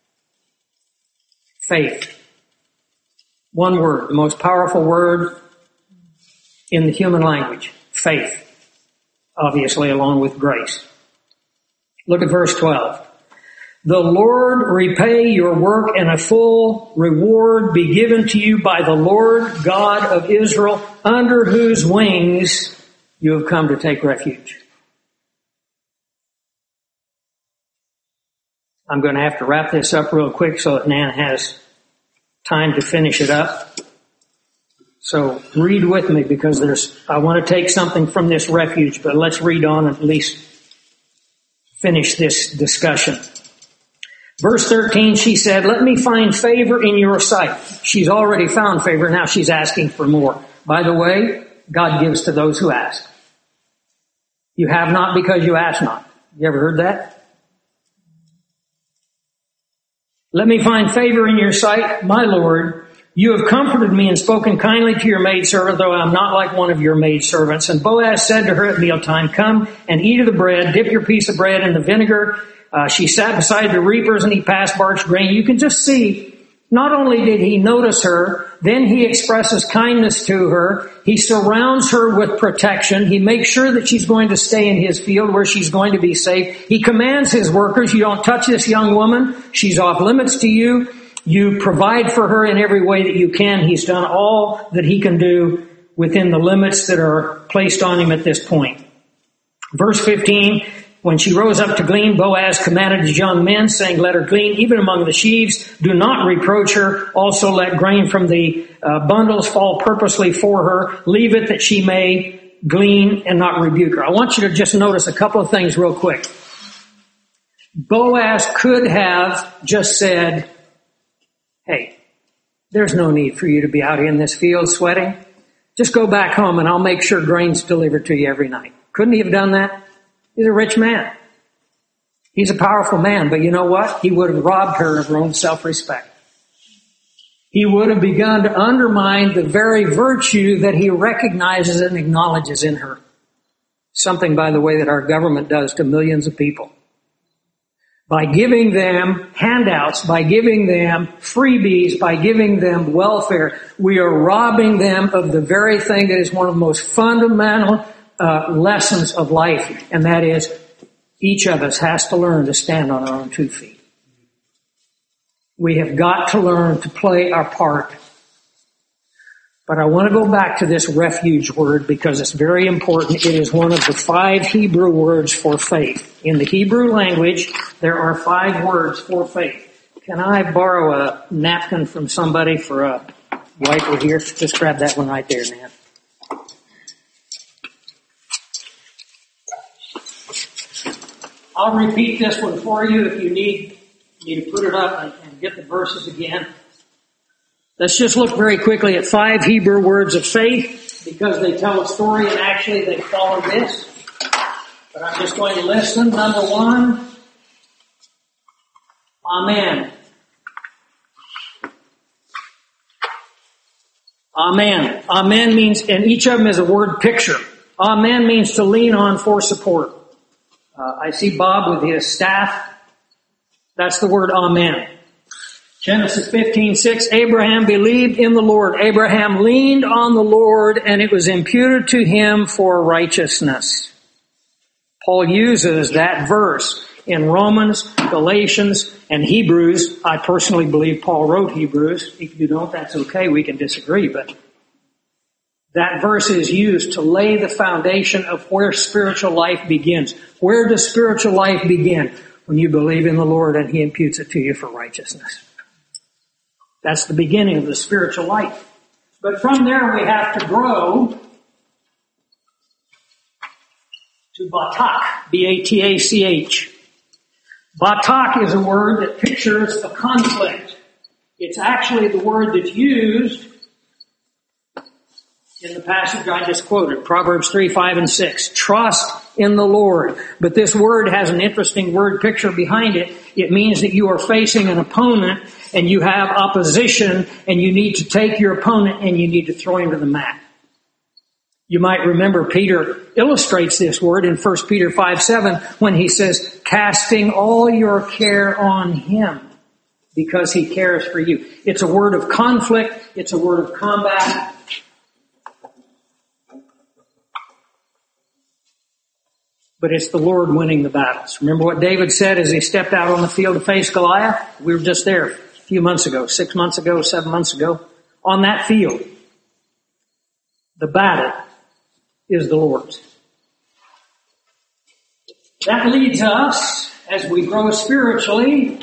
B: Faith. One word, the most powerful word in the human language. Faith. Obviously, along with grace. Look at verse twelve. The Lord repay your work, and a full reward be given to you by the Lord God of Israel, under whose wings you have come to take refuge. I'm going to have to wrap this up real quick so that Nan has time to finish it up. So read with me, because there's, I want to take something from this refuge, but let's read on and at least finish this discussion. Verse thirteen, she said, let me find favor in your sight. She's already found favor. Now she's asking for more. By the way, God gives to those who ask. You have not because you ask not. You ever heard that? Let me find favor in your sight, my Lord. You have comforted me and spoken kindly to your maidservant, though I am not like one of your maidservants. And Boaz said to her at mealtime, come and eat of the bread, dip your piece of bread in the vinegar. Uh, she sat beside the reapers and he passed parched grain. You can just see, not only did he notice her, then he expresses kindness to her. He surrounds her with protection. He makes sure that she's going to stay in his field where she's going to be safe. He commands his workers, you don't touch this young woman. She's off limits to you. You provide for her in every way that you can. He's done all that he can do within the limits that are placed on him at this point. Verse fifteen, when she rose up to glean, Boaz commanded his young men, saying, let her glean even among the sheaves. Do not reproach her. Also let grain from the uh, bundles fall purposely for her. Leave it that she may glean and not rebuke her. I want you to just notice a couple of things real quick. Boaz could have just said, hey, there's no need for you to be out in this field sweating. Just go back home and I'll make sure grain's delivered to you every night. Couldn't he have done that? He's a rich man. He's a powerful man, but you know what? He would have robbed her of her own self-respect. He would have begun to undermine the very virtue that he recognizes and acknowledges in her. Something, by the way, that our government does to millions of people. By giving them handouts, by giving them freebies, by giving them welfare, we are robbing them of the very thing that is one of the most fundamental uh, lessons of life, and that is each of us has to learn to stand on our own two feet. We have got to learn to play our part. But I want to go back to this refuge word because it's very important. It is one of the five Hebrew words for faith. In the Hebrew language, there are five words for faith. Can I borrow a napkin from somebody for a wiper here? Just grab that one right there, man. I'll repeat this one for you if you need me to put it up and, and get the verses again. Let's just look very quickly at five Hebrew words of faith because they tell a story and actually they follow this. But I'm just going to list them. Number one, Amen. Amen. Amen means, and each of them is a word picture. Amen means to lean on for support. Uh, I see Bob with his staff. That's the word Amen. Genesis fifteen six, Abraham believed in the Lord. Abraham leaned on the Lord and it was imputed to him for righteousness. Paul uses that verse in Romans, Galatians, and Hebrews. I personally believe Paul wrote Hebrews. If you don't, that's okay. We can disagree, but That verse is used to lay the foundation of where spiritual life begins. Where does spiritual life begin? When you believe in the Lord and He imputes it to you for righteousness. That's the beginning of the spiritual life. But from there we have to grow to Batak, B A T A C H. Batak is a word that pictures a conflict. It's actually the word that's used in the passage I just quoted, Proverbs three, five, and six. Trust in the Lord. But this word has an interesting word picture behind it. It means that you are facing an opponent and you have opposition and you need to take your opponent and you need to throw him to the mat. You might remember Peter illustrates this word in First Peter five, seven when he says, casting all your care on Him because He cares for you. It's a word of conflict. It's a word of combat. But it's the Lord winning the battles. Remember what David said as he stepped out on the field to face Goliath? We were just there a few months ago, six months ago, seven months ago. On that field, the battle is the Lord's. That leads us, as we grow spiritually,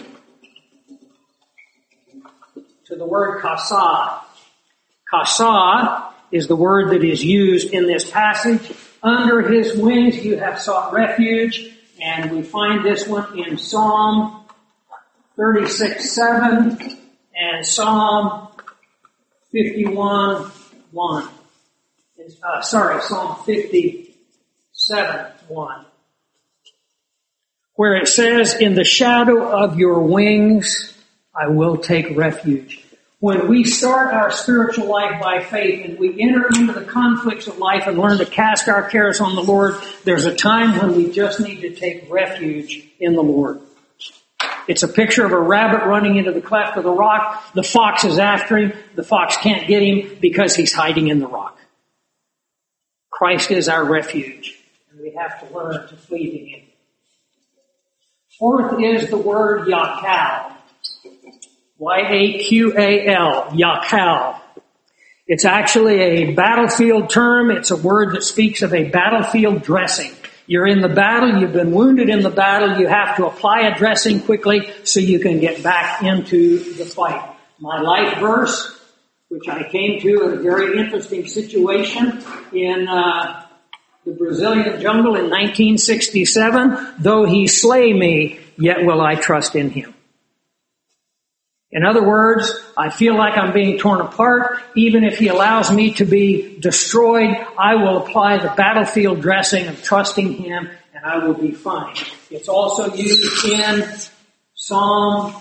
B: to the word kasah. Kasah is the word that is used in this passage. Under His wings you have sought refuge, and we find this one in Psalm thirty-six, seven and Psalm fifty-one, one. Uh, sorry, Psalm fifty-seven, one. Where it says, in the shadow of your wings I will take refuge. When we start our spiritual life by faith and we enter into the conflicts of life and learn to cast our cares on the Lord, there's a time when we just need to take refuge in the Lord. It's a picture of a rabbit running into the cleft of the rock. The fox is after him. The fox can't get him because he's hiding in the rock. Christ is our refuge, and we have to learn to flee to Him. Fourth is the word yakal. Y A Q A L, yakal. It's actually a battlefield term. It's a word that speaks of a battlefield dressing. You're in the battle, you've been wounded in the battle, you have to apply a dressing quickly so you can get back into the fight. My life verse, which I came to in a very interesting situation in uh, the Brazilian jungle in nineteen sixty-seven, though He slay me, yet will I trust in Him. In other words, I feel like I'm being torn apart. Even if He allows me to be destroyed, I will apply the battlefield dressing of trusting Him and I will be fine. It's also used in Psalm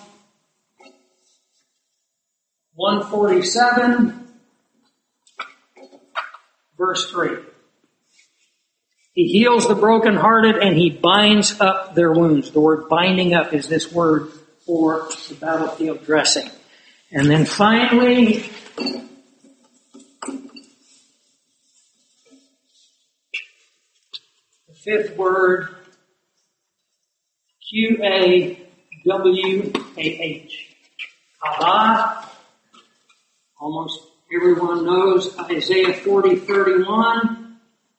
B: one forty-seven, verse three. He heals the brokenhearted and He binds up their wounds. The word binding up is this word for the battlefield dressing. And then finally, the fifth word, Q A W A H. Allah. Almost everyone knows Isaiah forty, thirty-one.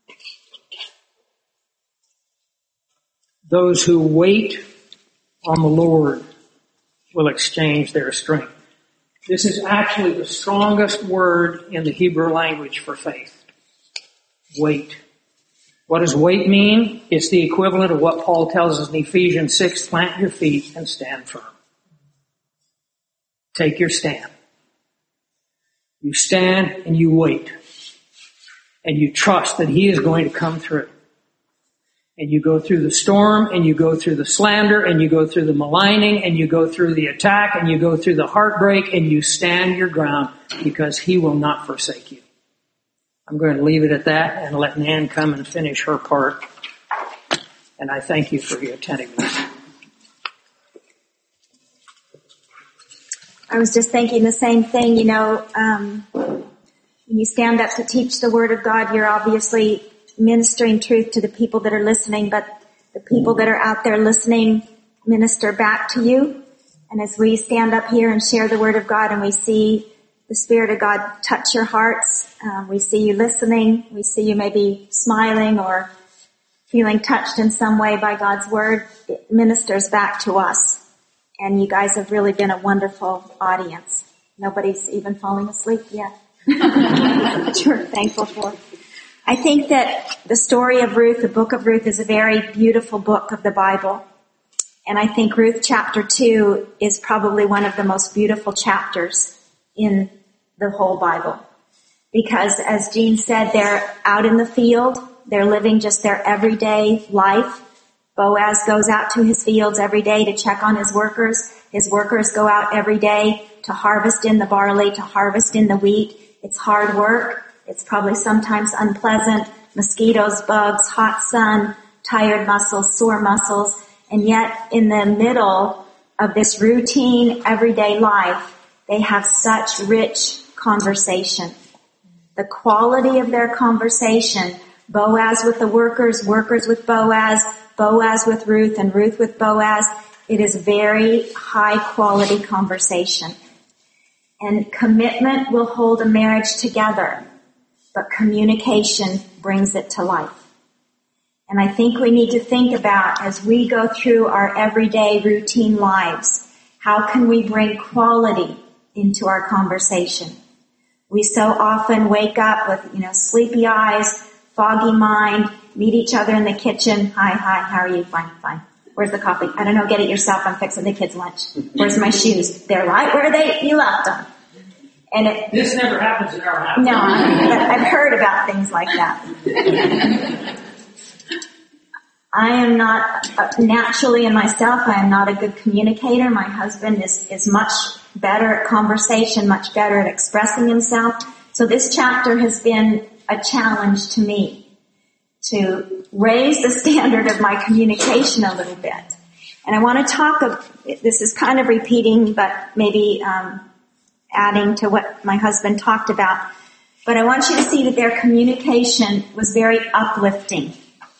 B: Those who wait on the Lord will exchange their strength. This is actually the strongest word in the Hebrew language for faith. Wait. What does wait mean? It's the equivalent of what Paul tells us in Ephesians six, plant your feet and stand firm. Take your stand. You stand and you wait. And you trust that He is going to come through. And you go through the storm, and you go through the slander, and you go through the maligning, and you go through the attack, and you go through the heartbreak, and you stand your ground because He will not forsake you. I'm going to leave it at that and let Nan come and finish her part. And I thank you for your attentiveness.
A: I was just thinking the same thing, you know, um, when you stand up to teach the Word of God, you're obviously ministering truth to the people that are listening, but the people that are out there listening minister back to you. And as we stand up here and share the Word of God and we see the Spirit of God touch your hearts. Um, we see you listening. We see you maybe smiling or feeling touched in some way by God's Word. It ministers back to us. And you guys have really been a wonderful audience. Nobody's even falling asleep yet. Which we're thankful for. I think that the story of Ruth, the book of Ruth, is a very beautiful book of the Bible. And I think Ruth chapter two is probably one of the most beautiful chapters in the whole Bible. Because as Jean said, they're out in the field. They're living just their everyday life. Boaz goes out to his fields every day to check on his workers. His workers go out every day to harvest in the barley, to harvest in the wheat. It's hard work. It's probably sometimes unpleasant. Mosquitoes, bugs, hot sun, tired muscles, sore muscles. And yet in the middle of this routine everyday life, they have such rich conversation. The quality of their conversation, Boaz with the workers, workers with Boaz, Boaz with Ruth, and Ruth with Boaz, it is very high quality conversation. And commitment will hold a marriage together, but communication brings it to life. And I think we need to think about, as we go through our everyday routine lives, how can we bring quality into our conversation? We so often wake up with, you know, sleepy eyes, foggy mind, meet each other in the kitchen. Hi, hi, how are you? Fine, fine. Where's the coffee? I don't know, get it yourself. I'm fixing the kids' lunch. Where's my shoes? They're right where they, you left them. And it,
B: this never happens in our house.
A: No, but I've heard about things like that. I am not, uh, naturally in myself, I am not a good communicator. My husband is, is much better at conversation, much better at expressing himself. So this chapter has been a challenge to me to raise the standard of my communication a little bit. And I want to talk, of, this is kind of repeating, but maybe um, adding to what my husband talked about. But I want you to see that their communication was very uplifting.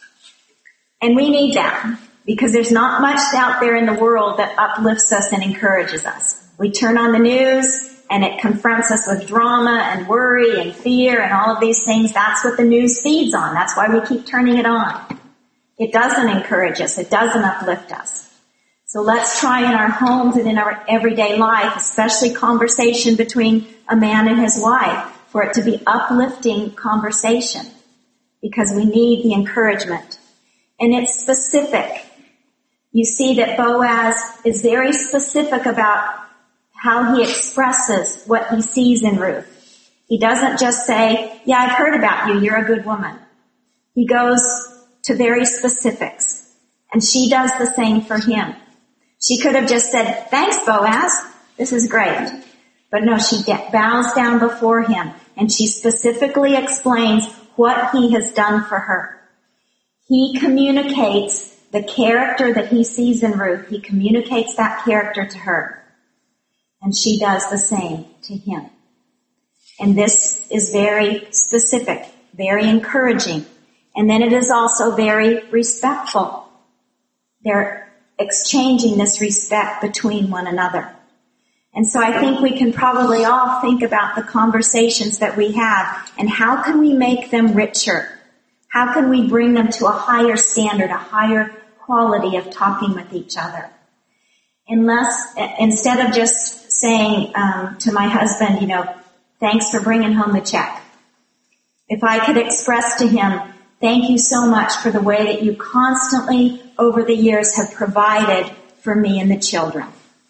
A: And we need that, because there's not much out there in the world that uplifts us and encourages us. We turn on the news, and it confronts us with drama and worry and fear and all of these things. That's what the news feeds on. That's why we keep turning it on. It doesn't encourage us. It doesn't uplift us. So let's try in our homes and in our everyday life, especially conversation between a man and his wife, for it to be uplifting conversation, because we need the encouragement. And it's specific. You see that Boaz is very specific about how he expresses what he sees in Ruth. He doesn't just say, yeah, I've heard about you, you're a good woman. He goes to very specifics. And she does the same for him. She could have just said, thanks, Boaz, this is great. But no, she bows down before him, and she specifically explains what he has done for her. He communicates the character that he sees in Ruth. He communicates that character to her. And she does the same to him. And this is very specific, very encouraging. And then it is also very respectful. They're exchanging this respect between one another. And so I think we can probably all think about the conversations that we have and how can we make them richer? How can we bring them to a higher standard, a higher quality of talking with each other? Unless, instead of just saying um, to my husband, you know, thanks for bringing home the check. If I could express to him, thank you so much for the way that you constantly over the years have provided for me and the children.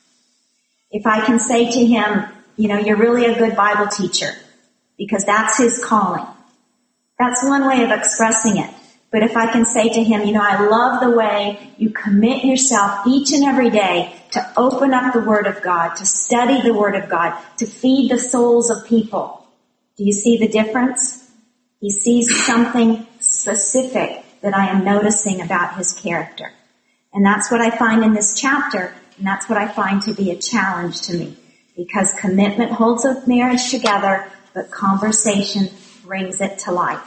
A: If I can say to him, you know, you're really a good Bible teacher, because that's his calling. That's one way of expressing it. But if I can say to him, you know, I love the way you commit yourself each and every day to open up the Word of God, to study the Word of God, to feed the souls of people. Do you see the difference? He sees something specific that I am noticing about his character. And that's what I find in this chapter, and that's what I find to be a challenge to me. Because commitment holds a marriage together, but conversation brings it to life.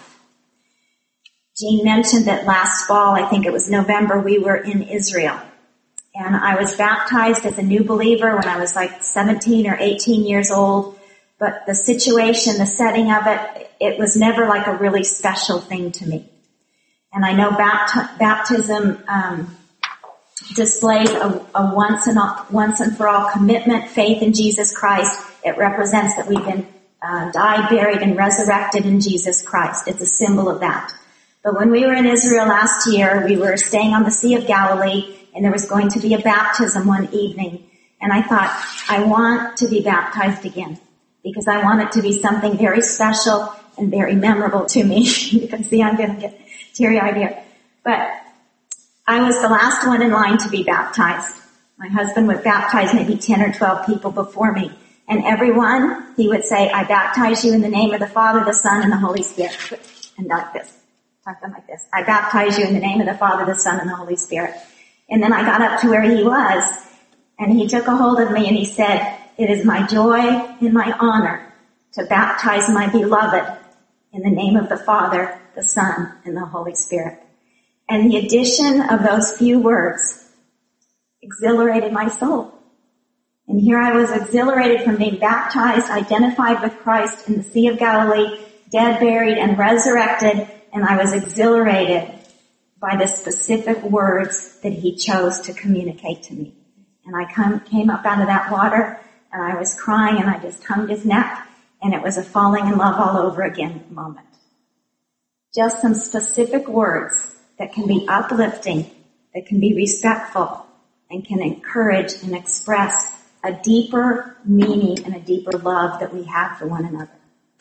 A: Jean mentioned that last fall, I think it was November, we were in Israel. And I was baptized as a new believer when I was like seventeen or eighteen years old. but the situation, the setting of it, it was never like a really special thing to me. And I know bapt- baptism um, displays a, a once and all, once and for all commitment, faith in Jesus Christ. It represents that we've been uh, died, buried, and resurrected in Jesus Christ. It's a symbol of that. But when we were in Israel last year, we were staying on the Sea of Galilee, and there was going to be a baptism one evening. And I thought, I want to be baptized again, because I want it to be something very special and very memorable to me. You can see I'm going to get teary-eyed here. But I was the last one in line to be baptized. My husband would baptize maybe ten or twelve people before me. And everyone, he would say, I baptize you in the name of the Father, the Son, and the Holy Spirit. And like this. Something like this. I baptize you in the name of the Father, the Son, and the Holy Spirit. And then I got up to where he was, and he took a hold of me and he said, it is my joy and my honor to baptize my beloved in the name of the Father, the Son, and the Holy Spirit. And the addition of those few words exhilarated my soul. And here I was exhilarated from being baptized, identified with Christ in the Sea of Galilee, dead, buried, and resurrected, and I was exhilarated by the specific words that he chose to communicate to me. And I come, came up out of that water, and I was crying, and I just hung his neck, and it was a falling in love all over again moment. Just some specific words that can be uplifting, that can be respectful, and can encourage and express a deeper meaning and a deeper love that we have for one another.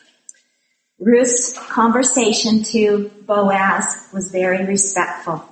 A: Ruth's conversation to Boaz was very respectful.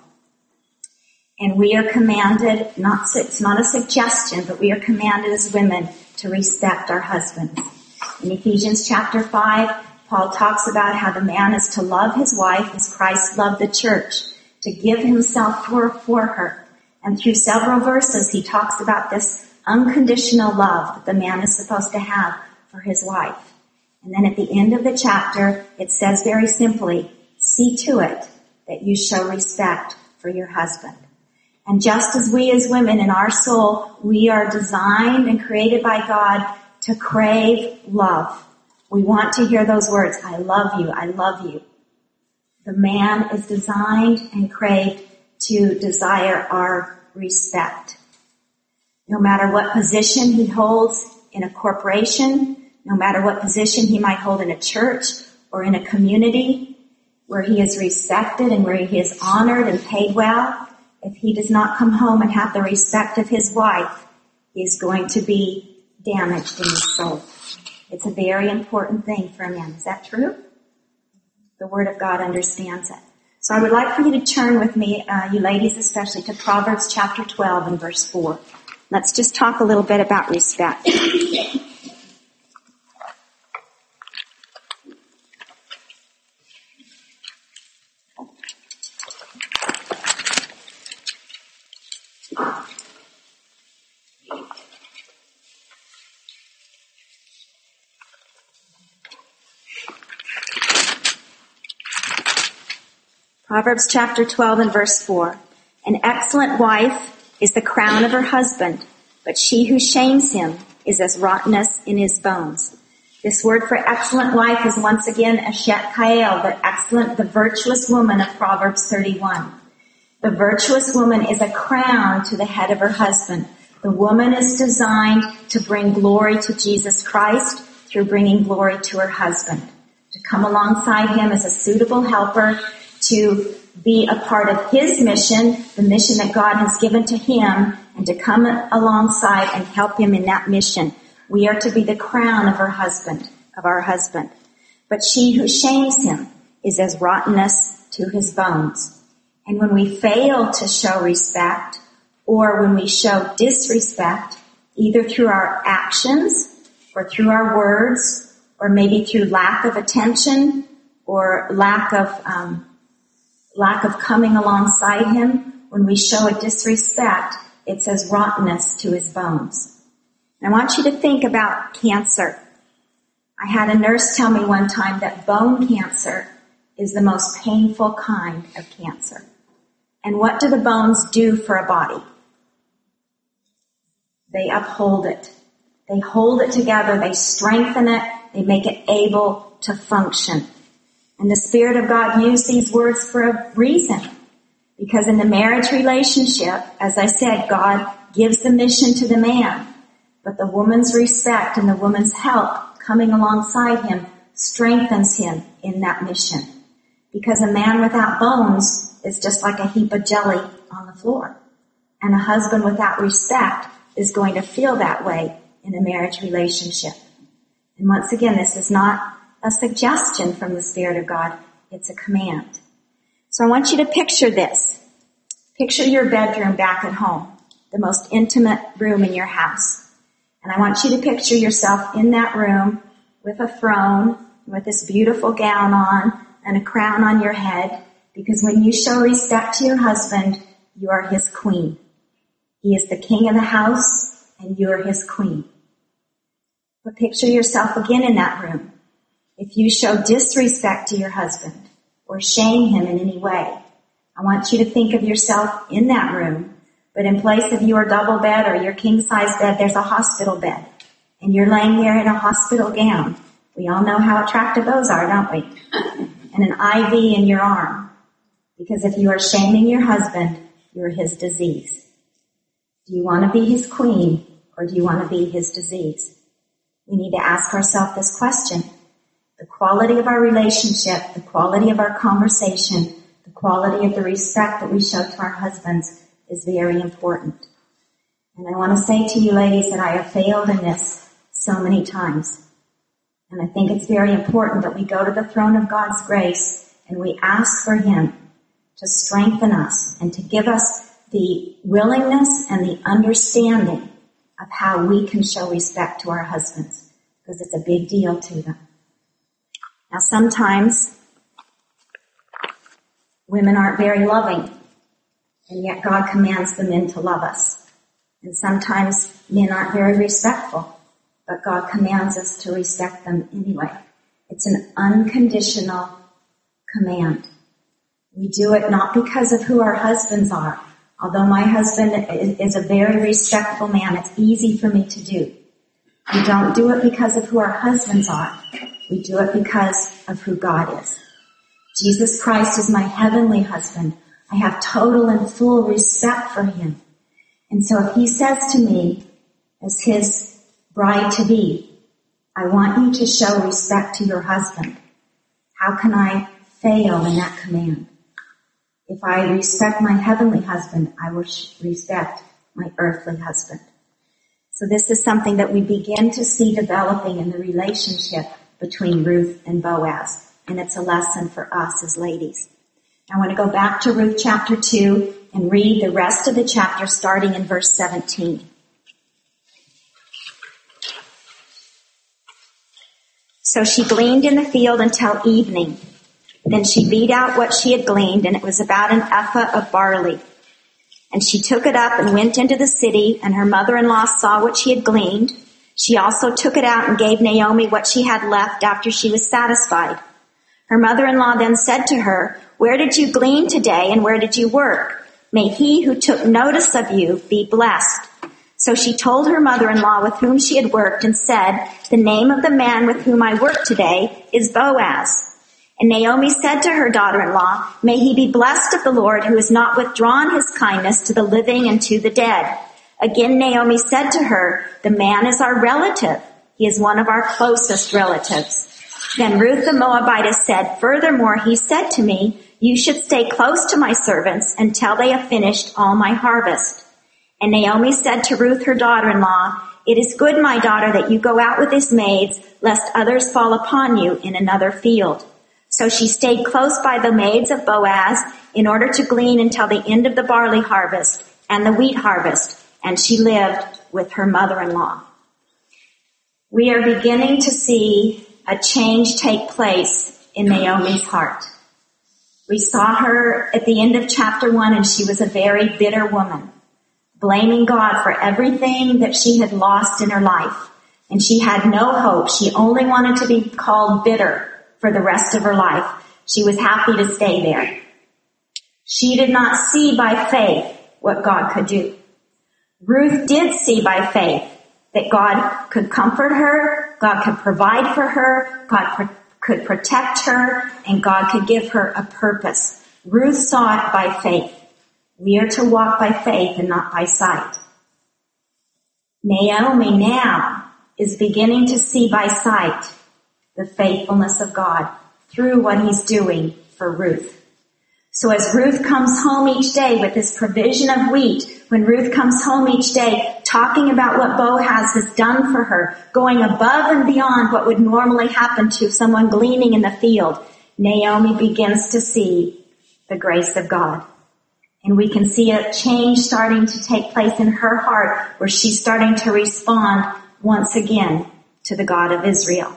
A: And we are commanded, not, it's not a suggestion, but we are commanded as women to respect our husbands. In Ephesians chapter five, Paul talks about how the man is to love his wife as Christ loved the church, to give himself for, for her. And through several verses, he talks about this unconditional love that the man is supposed to have for his wife. And then at the end of the chapter, it says very simply, see to it that you show respect for your husband. And just as we as women in our soul, we are designed and created by God to crave love. We want to hear those words, I love you, I love you. The man is designed and craved to desire our respect. No matter what position he holds in a corporation, no matter what position he might hold in a church or in a community where he is respected and where he is honored and paid well, if he does not come home and have the respect of his wife, he is going to be damaged in his soul. It's a very important thing for a man. Is that true? The Word of God understands it. So I would like for you to turn with me, uh, you ladies especially, to Proverbs chapter twelve and verse four. Let's just talk a little bit about respect. Proverbs chapter twelve and verse four. An excellent wife is the crown of her husband, but she who shames him is as rottenness in his bones. This word for excellent wife is once again Eshet Kael, the excellent, the virtuous woman of Proverbs thirty-one. The virtuous woman is a crown to the head of her husband. The woman is designed to bring glory to Jesus Christ through bringing glory to her husband, to come alongside him as a suitable helper, to be a part of his mission, the mission that God has given to him, and to come alongside and help him in that mission. We are to be the crown of her husband, of our husband. But she who shames him is as rottenness to his bones. And when we fail to show respect, or when we show disrespect, either through our actions, or through our words, or maybe through lack of attention, or lack of, um, lack of coming alongside him, when we show a disrespect, it says rottenness to his bones. And I want you to think about cancer. I had a nurse tell me one time that bone cancer is the most painful kind of cancer. And what do the bones do for a body? They uphold it. They hold it together. They strengthen it. They make it able to function. And the Spirit of God used these words for a reason. Because in the marriage relationship, as I said, God gives the mission to the man. But the woman's respect and the woman's help coming alongside him strengthens him in that mission. Because a man without bones is just like a heap of jelly on the floor. And a husband without respect is going to feel that way in a marriage relationship. And once again, this is not a suggestion from the Spirit of God. It's a command. So I want you to picture this. Picture your bedroom back at home, the most intimate room in your house. And I want you to picture yourself in that room with a throne, with this beautiful gown on and a crown on your head, because when you show respect to your husband, you are his queen. He is the king of the house, and you are his queen. But picture yourself again in that room. If you show disrespect to your husband or shame him in any way, I want you to think of yourself in that room, but in place of your double bed or your king-size bed, there's a hospital bed. And you're laying there in a hospital gown. We all know how attractive those are, don't we? And an I V in your arm. Because if you are shaming your husband, you're his disease. Do you want to be his queen, or do you want to be his disease? We need to ask ourselves this question. The quality of our relationship, the quality of our conversation, the quality of the respect that we show to our husbands is very important. And I want to say to you ladies that I have failed in this so many times. And I think it's very important that we go to the throne of God's grace and we ask for him to strengthen us and to give us the willingness and the understanding of how we can show respect to our husbands, because it's a big deal to them. Now sometimes women aren't very loving, and yet God commands the men to love us. And sometimes men aren't very respectful, but God commands us to respect them anyway. It's an unconditional command. We do it not because of who our husbands are. Although my husband is a very respectful man, it's easy for me to do. We don't do it because of who our husbands are. We do it because of who God is. Jesus Christ is my heavenly husband. I have total and full respect for him. And so if he says to me, as his bride-to-be, I want you to show respect to your husband, how can I fail in that command? If I respect my heavenly husband, I will respect my earthly husband. So this is something that we begin to see developing in the relationship between Ruth and Boaz. And it's a lesson for us as ladies. I want to go back to Ruth chapter two and read the rest of the chapter starting in verse seventeen. So she gleaned in the field until evening. Then she beat out what she had gleaned, and it was about an ephah of barley. And she took it up and went into the city, and her mother-in-law saw what she had gleaned. She also took it out and gave Naomi what she had left after she was satisfied. Her mother-in-law then said to her, "Where did you glean today, and where did you work? May he who took notice of you be blessed." So she told her mother-in-law with whom she had worked and said, "The name of the man with whom I work today is Boaz." And Naomi said to her daughter-in-law, "May he be blessed of the Lord who has not withdrawn his kindness to the living and to the dead." Again Naomi said to her, "The man is our relative. He is one of our closest relatives." Then Ruth the Moabitess said, "Furthermore, he said to me, you should stay close to my servants until they have finished all my harvest." And Naomi said to Ruth her daughter-in-law, "It is good, my daughter, that you go out with his maids, lest others fall upon you in another field." So she stayed close by the maids of Boaz in order to glean until the end of the barley harvest and the wheat harvest, and she lived with her mother-in-law. We are beginning to see a change take place in Naomi's heart. We saw her at the end of chapter one, and she was a very bitter woman, blaming God for everything that she had lost in her life. And she had no hope. She only wanted to be called bitter for the rest of her life. She was happy to stay there. She did not see by faith what God could do. Ruth did see by faith that God could comfort her, God could provide for her, God pro- could protect her, and God could give her a purpose. Ruth saw it by faith. We are to walk by faith and not by sight. Naomi now is beginning to see by sight the faithfulness of God through what he's doing for Ruth. So as Ruth comes home each day with this provision of wheat, when Ruth comes home each day talking about what Boaz has done for her, going above and beyond what would normally happen to someone gleaning in the field, Naomi begins to see the grace of God. And we can see a change starting to take place in her heart where she's starting to respond once again to the God of Israel.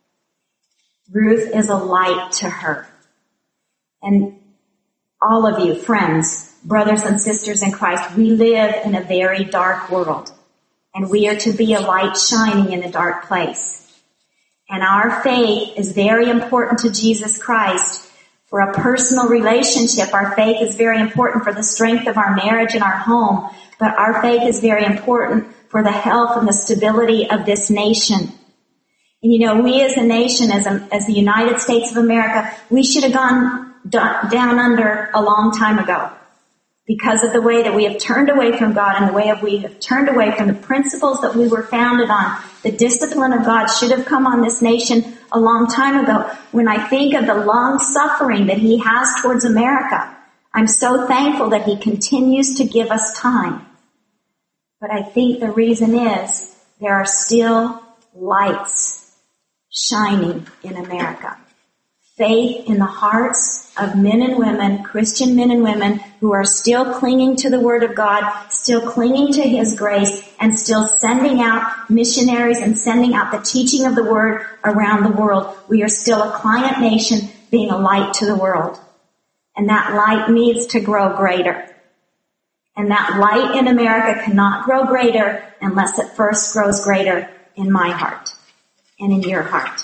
A: Ruth is a light to her. And all of you, friends, brothers and sisters in Christ, we live in a very dark world. And we are to be a light shining in a dark place. And our faith is very important to Jesus Christ. For a personal relationship, our faith is very important for the strength of our marriage and our home. But our faith is very important for the health and the stability of this nation. And you know, we as a nation, as, a, as the United States of America, we should have gone down under a long time ago because of the way that we have turned away from God and the way that we have turned away from the principles that we were founded on. The discipline of God should have come on this nation a long time ago. When I think of the long suffering that he has towards America, I'm so thankful that he continues to give us time. But I think the reason is there are still lights shining in America. Faith in the hearts of men and women, Christian men and women, who are still clinging to the Word of God, still clinging to His grace, and still sending out missionaries and sending out the teaching of the Word around the world. We are still a client nation being a light to the world. And that light needs to grow greater. And that light in America cannot grow greater unless it first grows greater in my heart and in your heart.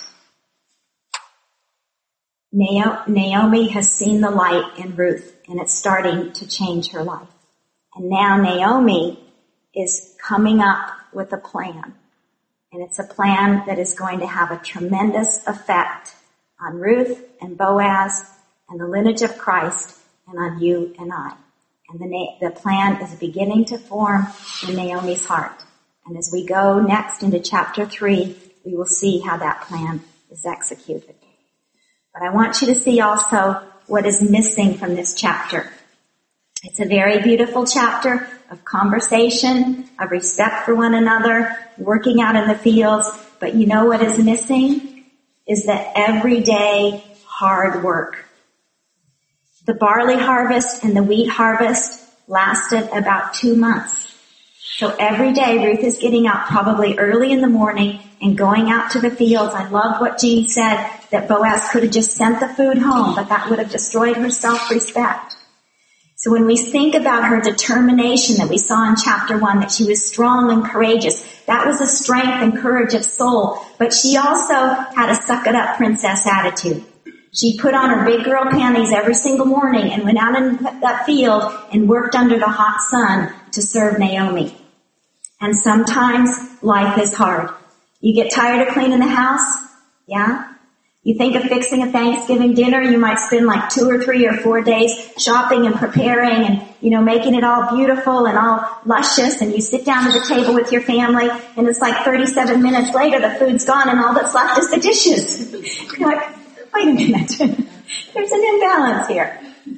A: Naomi has seen the light in Ruth, and it's starting to change her life. And now Naomi is coming up with a plan. And it's a plan that is going to have a tremendous effect on Ruth and Boaz and the lineage of Christ and on you and I. And the, the plan is beginning to form in Naomi's heart. And as we go next into chapter three, we will see how that plan is executed. But I want you to see also what is missing from this chapter. It's a very beautiful chapter of conversation, of respect for one another, working out in the fields. But you know what is missing? Is that everyday hard work. The barley harvest and the wheat harvest lasted about two months. So every day Ruth is getting up probably early in the morning and going out to the fields. I love what Jean said, that Boaz could have just sent the food home, but that would have destroyed her self-respect. So when we think about her determination that we saw in chapter one, that she was strong and courageous, that was a strength and courage of soul. But she also had a suck-it-up princess attitude. She put on her big girl panties every single morning and went out in that field and worked under the hot sun to serve Naomi. And sometimes life is hard. You get tired of cleaning the house? Yeah? You think of fixing a Thanksgiving dinner, you might spend like two or three or four days shopping and preparing and, you know, making it all beautiful and all luscious, and you sit down at the table with your family and it's like thirty-seven minutes later the food's gone and all that's left is the dishes. You're like, wait a minute. There's an imbalance here.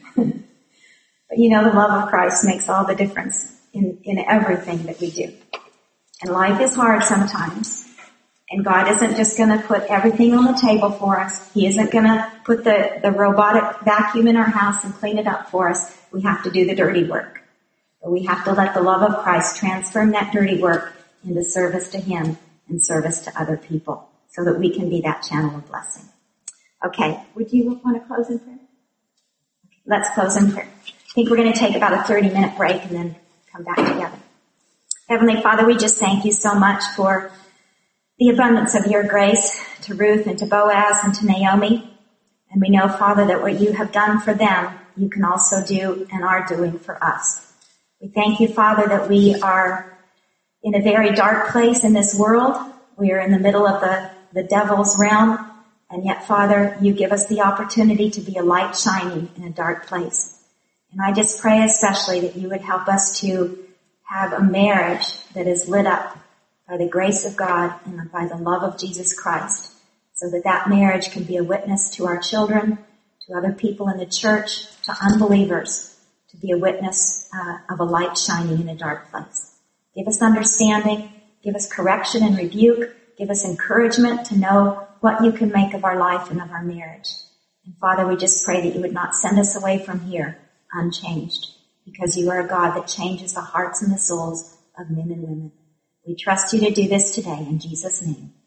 A: But you know, the love of Christ makes all the difference in, in everything that we do. And life is hard sometimes. And God isn't just going to put everything on the table for us. He isn't going to put the, the robotic vacuum in our house and clean it up for us. We have to do the dirty work. But we have to let the love of Christ transform that dirty work into service to Him and service to other people so that we can be that channel of blessing. Okay, would you want to close in prayer? Let's close in prayer. I think we're going to take about a thirty minute break and then come back together. Heavenly Father, we just thank you so much for the abundance of your grace to Ruth and to Boaz and to Naomi. And we know, Father, that what you have done for them, you can also do and are doing for us. We thank you, Father, that we are in a very dark place in this world. We are in the middle of the, the devil's realm. And yet, Father, you give us the opportunity to be a light shining in a dark place. And I just pray especially that you would help us to have a marriage that is lit up by the grace of God and by the love of Jesus Christ, so that that marriage can be a witness to our children, to other people in the church, to unbelievers, to be a witness uh, of a light shining in a dark place. Give us understanding, give us correction and rebuke, give us encouragement to know what you can make of our life and of our marriage. And Father, we just pray that you would not send us away from here unchanged, because you are a God that changes the hearts and the souls of men and women. We trust you to do this today in Jesus' name.